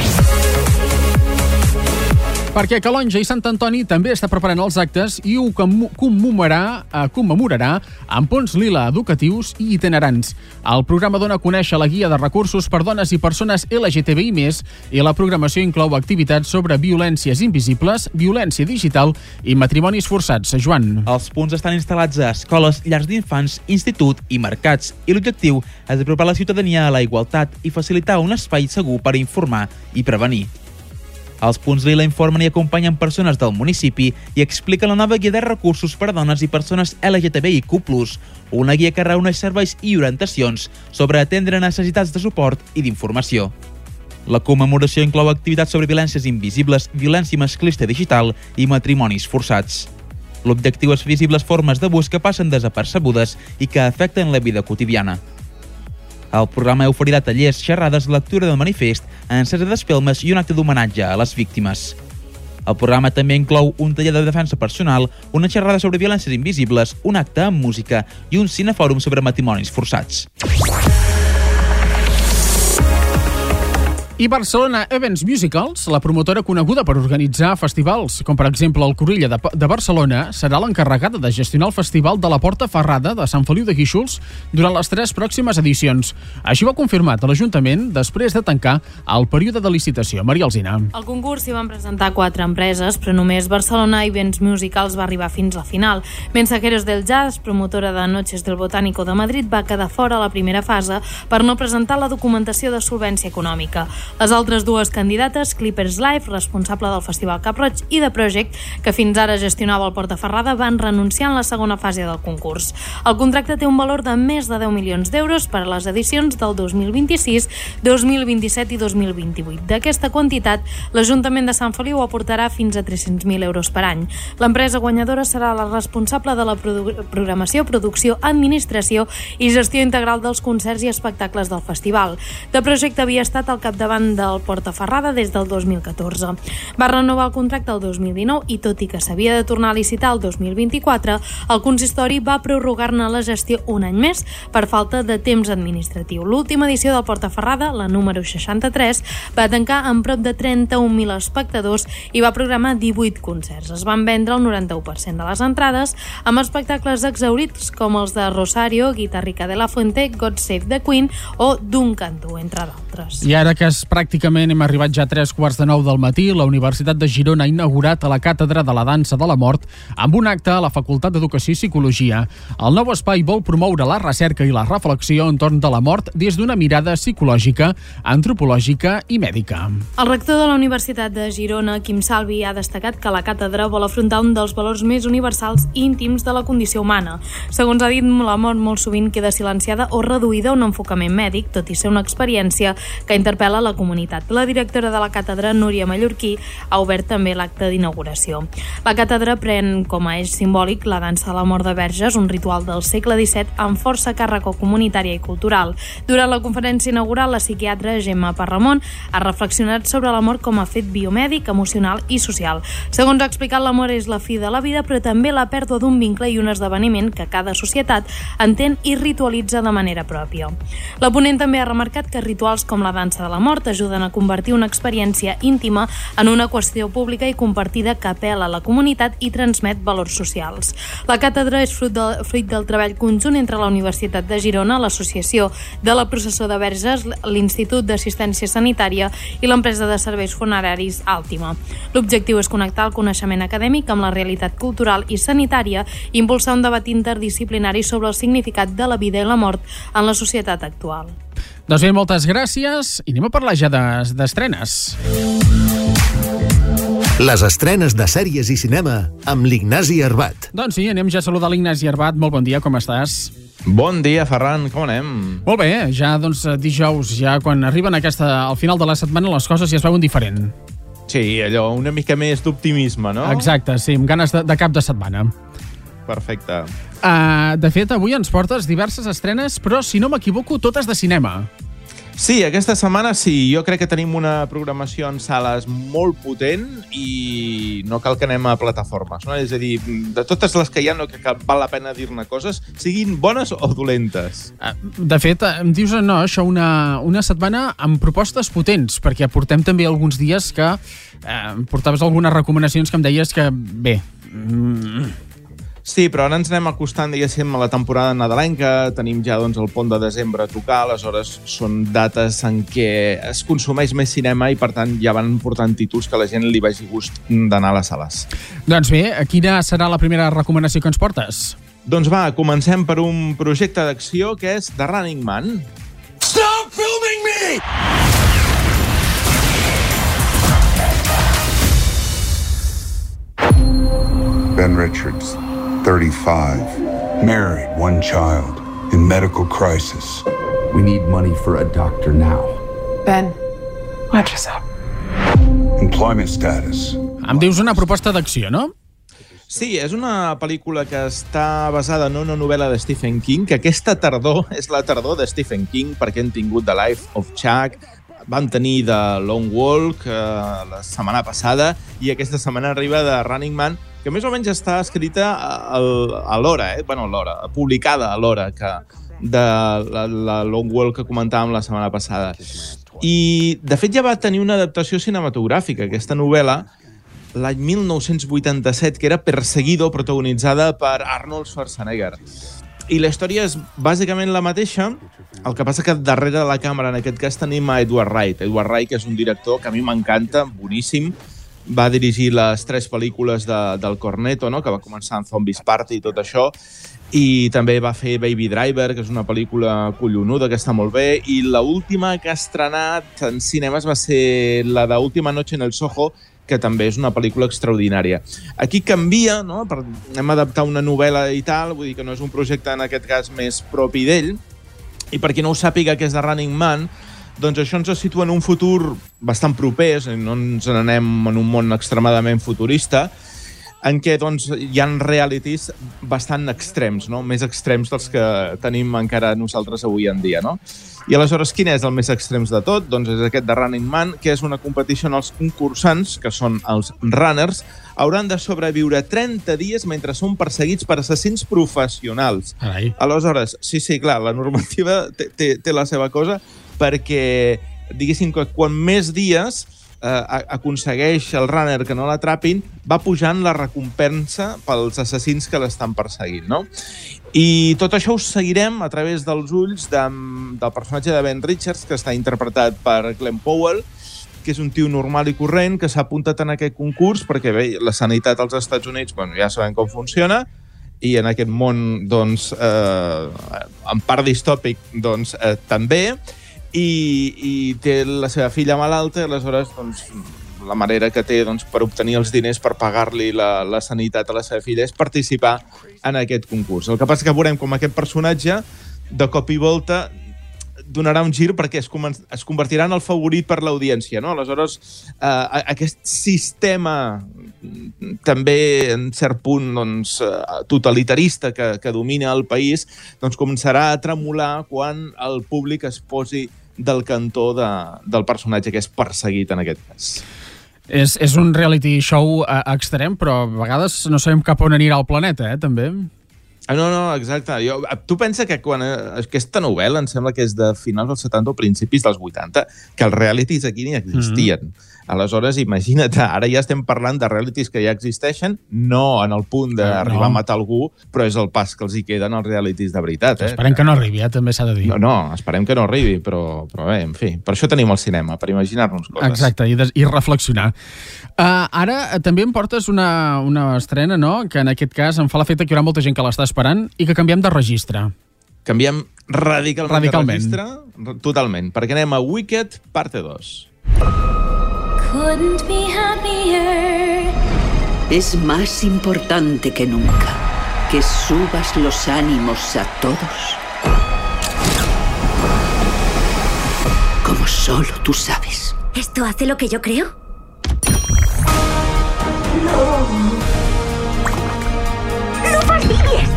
Perquè Calonge i Sant Antoni també està preparant els actes i ho commemorarà amb ponts lila educatius i itinerants. El programa dona a conèixer la guia de recursos per dones i persones LGTBI+, i la programació inclou activitats sobre violències invisibles, violència digital i matrimonis forçats. Joan. Els punts estan instal·lats a escoles, llars d'infants, institut i mercats, i l'objectiu és apropar la ciutadania a la igualtat i facilitar un espai segur per informar i prevenir. Els punts lila informen i acompanyen persones del municipi i expliquen la nova guia de recursos per a dones i persones LGTBIQ+, una guia que reuneix serveis i orientacions sobre atendre necessitats de suport i d'informació. La commemoració inclou activitats sobre violències invisibles, violència masclista digital i matrimonis forçats. L'objectiu és visibles formes d'abús que passen desapercebudes i que afecten la vida quotidiana. El programa oferirà tallers, xerrades, lectura del manifest, encesa d'espelmes i un acte d'homenatge a les víctimes. El programa també inclou un taller de defensa personal, una xerrada sobre violències invisibles, un acte amb música i un cinefòrum sobre matrimonis forçats. I Barcelona Events Musicals, la promotora coneguda per organitzar festivals, com per exemple el Corrilla de Barcelona, serà l'encarregada de gestionar el Festival de la Porta Ferrada de Sant Feliu de Guíxols durant les 3 pròximes edicions. Així ho ha confirmat l'Ajuntament després de tancar el període de licitació. Maria Alsina. Al concurs s'hi van presentar 4 empreses, però només Barcelona Events Musicals va arribar fins a la final. Mensajeros del Jazz, promotora de Noches del Botánico de Madrid, va quedar fora a la primera fase per no presentar la documentació de solvència econòmica. Les altres dues candidates, Clippers Live, responsable del Festival Cap Roig, i The Project, que fins ara gestionava el Portaferrada, van renunciar en la segona fase del concurs. El contracte té un valor de més de 10 milions d'euros per a les edicions del 2026, 2027 i 2028. D'aquesta quantitat, l'Ajuntament de Sant Feliu aportarà fins a 300.000 euros per any. L'empresa guanyadora serà la responsable de la programació, producció, administració i gestió integral dels concerts i espectacles del festival. The Project havia estat al capdavant del Portaferrada des del 2014. Va renovar el contracte el 2019 i, tot i que s'havia de tornar a licitar el 2024, el consistori va prorrogar-ne la gestió un any més per falta de temps administratiu. L'última edició del Portaferrada, la número 63, va tancar amb prop de 31.000 espectadors i va programar 18 concerts. Es van vendre el 91% de les entrades amb espectacles exhaurits com els de Rosario, Guitarrica de la Fuente, God Save the Queen o Duncan Du, entre d'altres. I ara que pràcticament hem arribat ja a 3:45 del matí, la Universitat de Girona ha inaugurat a la Càtedra de la Dansa de la Mort amb un acte a la Facultat d'Educació i Psicologia. El nou espai vol promoure la recerca i la reflexió entorn de la mort des d'una mirada psicològica, antropològica i mèdica. El rector de la Universitat de Girona, Quim Salvi, ha destacat que la càtedra vol afrontar un dels valors més universals i íntims de la condició humana. Segons ha dit, la mort molt sovint queda silenciada o reduïda a un enfocament mèdic, tot i ser una experiència que interpel·la la comunitat. La directora de la càtedra, Núria Mallorquí, ha obert també l'acte d'inauguració. La càtedra pren com a eix simbòlic la dansa de la mort de Verges, un ritual del segle XVII amb força càrrega comunitària i cultural. Durant la conferència inaugural, la psiquiatra Gemma Parramon ha reflexionat sobre la mort com a fet biomèdic, emocional i social. Segons ha explicat, la mort és la fi de la vida, però també la pèrdua d'un vincle i un esdeveniment que cada societat entén i ritualitza de manera pròpia. La ponent també ha remarcat que rituals com la dansa de la mort ajuden a convertir una experiència íntima en una qüestió pública i compartida que apel·la a la comunitat i transmet valors socials. La càtedra és fruit del treball conjunt entre la Universitat de Girona, l'Associació de la Processó de Verges, l'Institut d'Assistència Sanitària i l'empresa de serveis funeraris Àltima. L'objectiu és connectar el coneixement acadèmic amb la realitat cultural i sanitària i impulsar un debat interdisciplinari sobre el significat de la vida i la mort en la societat actual. Doncs bé, moltes gràcies i anem a parlar ja d'estrenes. Les estrenes de sèries i cinema amb l'Ignasi Arbat. Doncs sí, anem ja a saludar l'Ignasi Arbat. Molt bon dia, com estàs? Bon dia, Ferran, com anem? Molt bé, ja dijous, ja quan arriben al final de la setmana les coses ja es veuen diferent. Sí, allò, una mica més d'optimisme, no? Exacte, sí, amb ganes de cap de setmana. Perfecte. De fet, avui ens portes diverses estrenes, però, si no m'equivoco, totes de cinema. Sí, aquesta setmana sí. Jo crec que tenim una programació en sales molt potent i no cal que anem a plataformes, no? És a dir, de totes les que hi ha no crec que val la pena dir-ne coses, siguin bones o dolentes. De fet, em dius això una setmana amb propostes potents, perquè portem també alguns dies que portaves algunes recomanacions que em deies que, bé... Sí, però ara ens anem acostant, diguéssim, a la temporada nadalenca, tenim ja doncs, el pont de desembre a tocar, aleshores són dates en què es consumeix més cinema i, per tant, ja van portant títols que a la gent li vagi gust d'anar a les sales. Doncs bé, quina serà la primera recomanació que ens portes? Doncs va, comencem per un projecte d'acció que és The Running Man. Stop filming me! Ben Richards, 35, married, one child, in medical crisis. We need money for a doctor now. Ben, watch us up. Employment status. Em dius una proposta d'acció, no? Sí, és una pel·lícula que està basada en una novel·la de Stephen King, que aquesta tardor és la tardor de Stephen King, perquè hem tingut The Life of Chuck, vam tenir The Long Walk la setmana passada, i aquesta setmana arriba The Running Man, que més o menys està escrita a l'hora, publicada a l'hora de la Long Walk que comentàvem la setmana passada. I, de fet, ja va tenir una adaptació cinematogràfica, aquesta novel·la, l'any 1987, que era Perseguido, protagonitzada per Arnold Schwarzenegger. I la història és bàsicament la mateixa, el que passa que darrere de la càmera, en aquest cas, tenim a Edward Wright. Edward Wright, que és un director que a mi m'encanta, boníssim, va dirigir les 3 pel·lícules del Cornetto, no? Que va començar en Zombies Party i tot això, i també va fer Baby Driver, que és una pel·lícula collonuda, que està molt bé, i l'última que ha estrenat en cinemes va ser la d'Última noche en el Soho, que també és una pel·lícula extraordinària. Aquí canvia, no? Anem a adaptar una novel·la i tal, vull dir que no és un projecte en aquest cas més propi d'ell, i per qui no ho sàpiga què és The Running Man, doncs això ens situa en un futur bastant proper, no ens n'anem en un món extremadament futurista, en què doncs, hi ha realities bastant extrems, no? Més extrems dels que tenim encara nosaltres avui en dia, no? I aleshores, quin és el més extrems de tot? Doncs és aquest de Running Man, que és una competició on els concursants, que són els runners, hauran de sobreviure 30 dies mentre són perseguits per assassins professionals. Carai. Aleshores, sí, clar, la normativa té la seva cosa, perquè, diguéssim, que quan més dies aconsegueix el runner que no l'atrapin, va pujant la recompensa pels assassins que l'estan perseguint, no? I tot això ho seguirem a través dels ulls del personatge de Ben Richards, que està interpretat per Glenn Powell, que és un tio normal i corrent, que s'ha apuntat en aquest concurs perquè, bé, la sanitat als Estats Units, bueno, ja sabem com funciona, i en aquest món, doncs, en part distòpic, doncs, també, i té la seva filla malalta, i aleshores, doncs, la manera que té per obtenir els diners per pagar-li la sanitat a la seva filla és participar en aquest concurs. El que passa que veurem com aquest personatge, de cop i volta, donarà un gir perquè es convertirà en el favorit per l'audiència, no? Aleshores, aquest sistema també, en cert punt, doncs, totalitarista que domina el país, doncs començarà a tremolar quan el públic es posi del cantó del personatge que és perseguit en aquest cas. És un reality show extrem, però a vegades no sabem cap on anirà el planeta, també. No, exacte. Tu pensa que quan aquesta novel·la, em sembla que és de finals dels 70 o principis dels 80, que els realities aquí ni existien. Aleshores, imagina't, ara ja estem parlant de realities que ja existeixen, no en el punt d'arribar a matar algú, però és el pas que els hi queden als realities de veritat. Esperem que no arribi, també s'ha de dir. No, esperem que no arribi, però bé, en fi, per això tenim el cinema, per imaginar-nos coses. Exacte, i reflexionar. Ara també em portes una estrena, no?, que en aquest cas em fa l'efecte que hi haurà molta gent que l'està esperant i que canviem de registre. Canviem radicalment de registre? Totalment, perquè anem a Wicked, parte 2. Couldn't be happier. Es más importante que nunca que subas los ánimos a todos. Como solo tú sabes. ¿Esto hace lo que yo creo? ¡No! ¡No fastidies!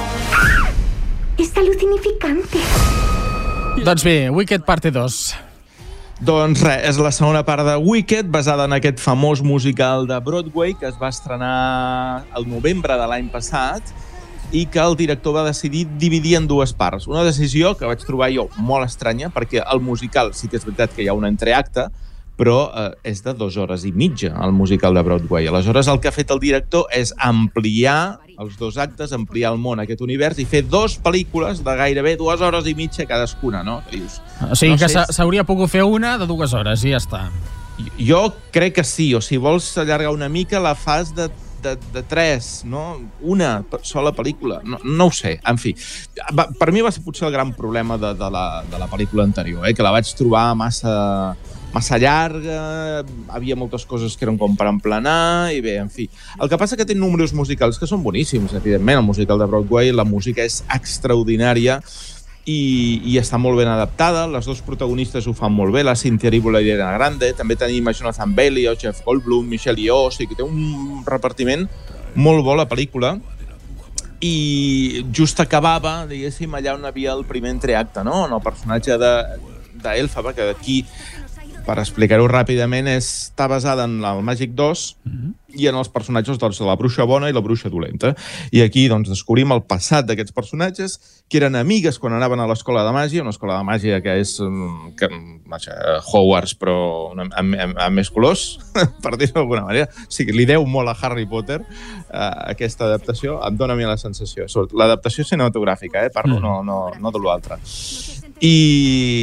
Es alucinificante. Doncs bé, Wicked parte 2. Doncs res, és la segona part de Wicked, basada en aquest famós musical de Broadway que es va estrenar el novembre de l'any passat i que el director va decidir dividir en 2 parts. Una decisió que vaig trobar jo molt estranya, perquè el musical sí que és veritat que hi ha un entreacte, però és de 2 hores i mitja, el musical de Broadway. Aleshores, el que ha fet el director és ampliar els 2 actes, ampliar el món, aquest univers, i fer 2 pel·lícules de gairebé 2 hores i mitja cadascuna, no? Que dius, o sigui que s'hauria pogut fer una de 2 hores i ja està. Jo crec que sí, o si vols allargar una mica la fas de 3, no? Una sola pel·lícula, no ho sé, en fi. Per mi va ser potser el gran problema de la pel·lícula anterior, que la vaig trobar massa llarga, havia moltes coses que eren com per emplenar, i bé, en fi. El que passa que té números musicals que són boníssims, evidentment, el musical de Broadway, la música és extraordinària i està molt ben adaptada, les 2 protagonistes ho fan molt bé, la Cynthia Erivo i Ariana Grande, també tenim a Jonathan Bailey, o Jeff Goldblum, Michelle Yeoh, o sigui que té un repartiment molt bo la pel·lícula, i just acabava, diguéssim, allà on havia el primer entreacte, no? En el personatge d'Elphaba, que aquí, per explicar-ho ràpidament, està basada en el Màgic 2 i en els personatges de la bruixa bona i la bruixa dolenta. I aquí doncs, descobrim el passat d'aquests personatges, que eren amigues quan anaven a l'escola de màgia, una escola de màgia que és Hogwarts, però amb més colors, per dir-ho d'alguna manera. O sigui, li deu molt a Harry Potter aquesta adaptació, em dóna a mi la sensació. L'adaptació cinematogràfica, parlo, no de l'altre. I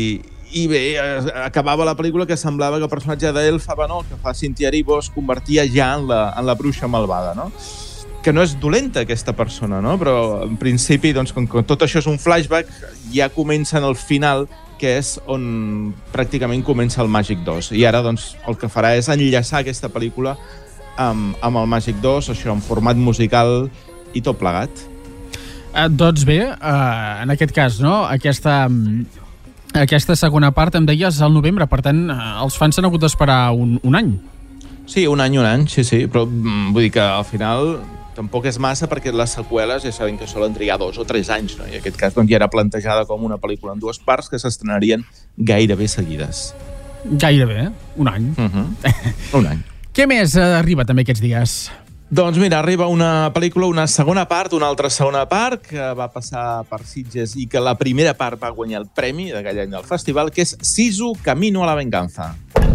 I bé, acabava la pel·lícula que semblava que el personatge d'Elf Avenol, que fa Cynthia Erivo, es convertia ja en la bruixa malvada, no? Que no és dolenta, aquesta persona, no? Però, en principi, doncs, com que tot això és un flashback, ja comença en el final, que és on pràcticament comença el Màgic 2. I ara, doncs, el que farà és enllaçar aquesta pel·lícula amb el Màgic 2, això, en format musical i tot plegat. Doncs bé, en aquest cas, no? Aquesta segona part, em deies, al novembre, per tant, els fans s'han hagut d'esperar un any. Sí, un any, sí, però vull dir que al final tampoc és massa perquè les seqüeles ja saben que solen trigar 2 o 3 anys, no? I en aquest cas doncs, ja era plantejada com una pel·lícula en 2 parts que s'estrenarien gairebé seguides. Gairebé, un any. Un any. Què més arriba també aquests dies? Doncs mira, arriba una pel·lícula, una segona part, una altra segona part, que va passar per Sitges i que la primera part va guanyar el premi d'aquell any del festival, que és Sisu, Camino a la Venganza.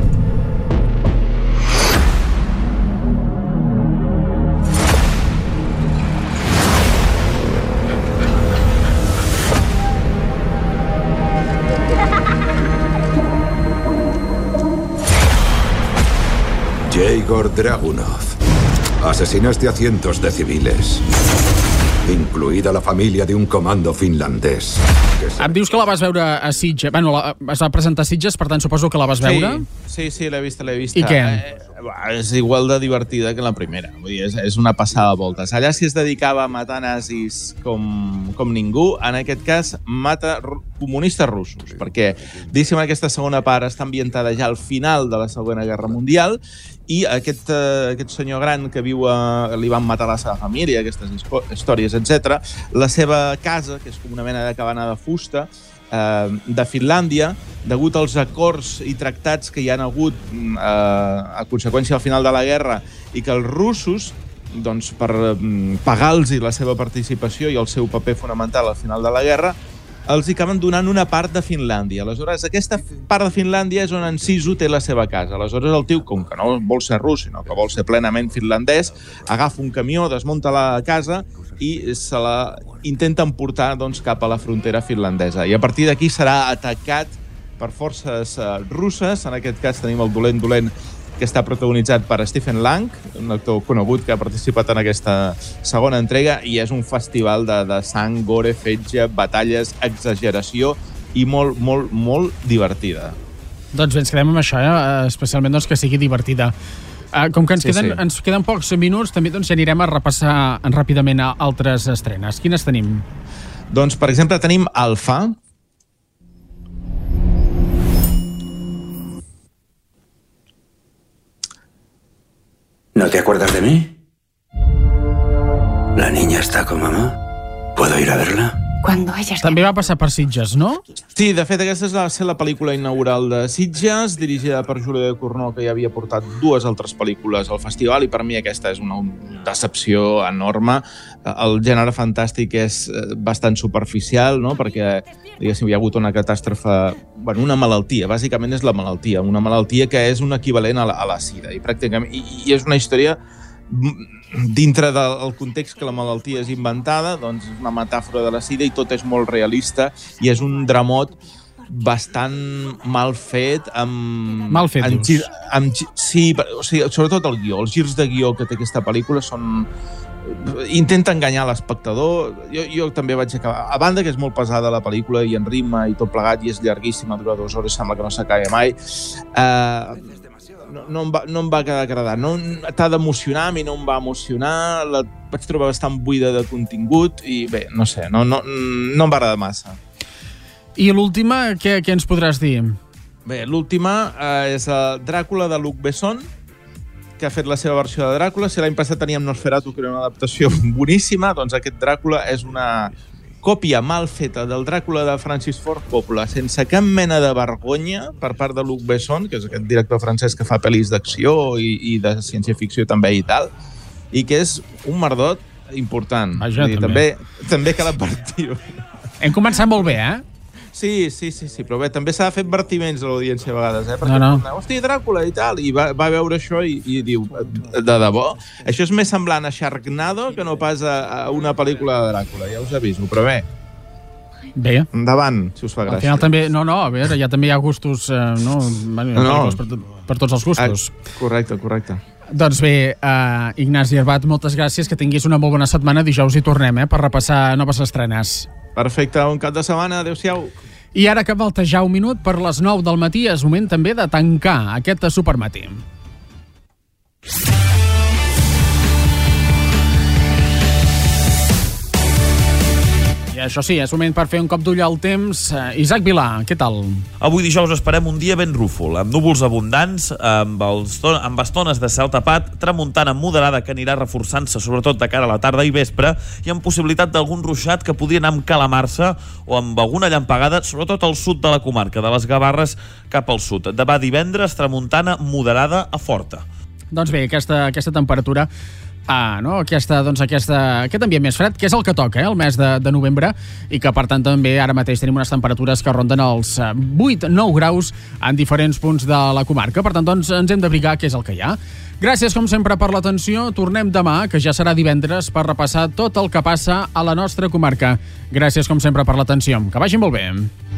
Yegor Dragunov. Asesinaste a cientos de civiles, incluida la familia de un comando finlandés. Em dius que la vas veure a Sitges. Bueno, es va presentar a Sitges, per tant, suposo que la vas veure. Sí, l'he vista. I què? És igual de divertida que la primera. Vull dir, és una passada de voltes. Allà si es dedicava a matar nazis com ningú, en aquest cas mata comunistes russos, perquè, diguéssim, aquesta segona part està ambientada ja al final de la Segona Guerra Mundial i aquest senyor gran que viu li van matar la seva família, aquestes històries, etc. La seva casa, que és com una mena de cabana de fusta, de Finlàndia, degut als acords i tractats que hi han hagut a conseqüència al final de la guerra i que els russos, doncs, per pagar-los la seva participació i el seu paper fonamental al final de la guerra, els hi acaben donant una part de Finlàndia. Aleshores, aquesta part de Finlàndia és on en Sisu té la seva casa. Aleshores, el tio, com que no vol ser rus, sinó que vol ser plenament finlandès, agafa un camió, desmunta la casa i se la intenta emportar doncs, cap a la frontera finlandesa. I a partir d'aquí serà atacat per forces russes. En aquest cas tenim el dolent que està protagonitzat per Stephen Lang, un actor conegut que ha participat en aquesta segona entrega, i és un festival de sang, gore, fetge, batalles, exageració i molt, molt, molt divertida. Doncs bé, ens quedem amb això, especialment doncs, que sigui divertida. Com que ens queden pocs minuts, també doncs, ja anirem a repassar ràpidament altres estrenes. Quines tenim? Doncs, per exemple, tenim Alpha. ¿No te acuerdas de mí? La niña está con mamá. ¿Puedo ir a verla? Cuando ella també va passar per Sitges, no? Sí, de fet, aquesta va ser la pel·lícula inaugural de Sitges, dirigida per Julia Ducournau, que ja havia portat 2 altres pel·lícules al festival, i per mi aquesta és una decepció enorme. El gènere fantàstic és bastant superficial, no? Perquè, diguéssim, hi ha hagut una catàstrofe, bueno, una malaltia, bàsicament és la malaltia, una malaltia que és un equivalent a la sida, i pràcticament i és una història dintre del context que la malaltia és inventada, doncs és una metàfora de la sida i tot és molt realista i és un dramot bastant mal fet mal fet, dius? Sí, o sigui, sobretot el guió, els girs de guió que té aquesta pel·lícula són... intenta enganyar l'espectador. Jo també vaig acabar... A banda que és molt pesada la pel·lícula i en ritme i tot plegat i és llarguíssima, dura 2 hores, sembla que no s'acaba mai. No em va quedar agradant. T'ha d'emocionar, a mi no em va emocionar, la vaig trobar bastant buida de contingut i bé, no sé, no em va agradar massa. I l'última, què ens podràs dir? Bé, l'última és Dràcula de Luc Besson, que ha fet la seva versió de Dràcula. Si l'any passat teníem Nosferatu, que era una adaptació boníssima, doncs aquest Dràcula és una còpia mal feta del Dràcula de Francis Ford Coppola, sense cap mena de vergonya per part de Luc Besson, que és aquest director francès que fa pel·lis d'acció i de ciència-ficció també i tal, i que és un merdot important. També cal advertir-ho. Hem començat molt bé, eh? Sí, però bé, també s'ha de fer advertiments a l'audiència a vegades, perquè hosti, Dràcula i tal, i va veure això i diu, de debò? Això és més semblant a Sharknado que no pas a una pel·lícula de Dràcula, ja us aviso, però bé. Bé. Endavant, si us fa gràcia. Al final també... No, a veure, ja també hi ha gustos... Per tots els gustos. Correcte. Doncs bé, Ignasi Arbat, moltes gràcies, que tinguis una molt bona setmana. Dijous hi tornem, per repassar noves estrenes. Perfecte, un cap de setmana, adeu-siau. I ara que faltejar un minut per les 9 del matí, és moment també de tancar aquest supermatí. I això sí, és moment per fer un cop d'ull al temps. Isaac Vilà, què tal? Avui dijous esperem un dia ben rúfol, amb núvols abundants, amb estones de cel tapat, tramuntana moderada que anirà reforçant-se sobretot de cara a la tarda i vespre, i amb possibilitat d'algun ruixat que podria anar amb calamarsa o amb alguna llampegada, sobretot al sud de la comarca, de les Gavarres cap al sud. Demà divendres, tramuntana moderada a forta. Doncs bé, aquesta temperatura... aquest ambient més fred, que és el que toca, el mes de novembre, i que per tant també ara mateix tenim unes temperatures que ronden els 8-9 graus en diferents punts de la comarca. Per tant, doncs, ens hem d'abrigar, que és el que hi ha. Gràcies, com sempre, per l'atenció. Tornem demà, que ja serà divendres, per repassar tot el que passa a la nostra comarca. Gràcies, com sempre, per l'atenció. Que vagi molt bé.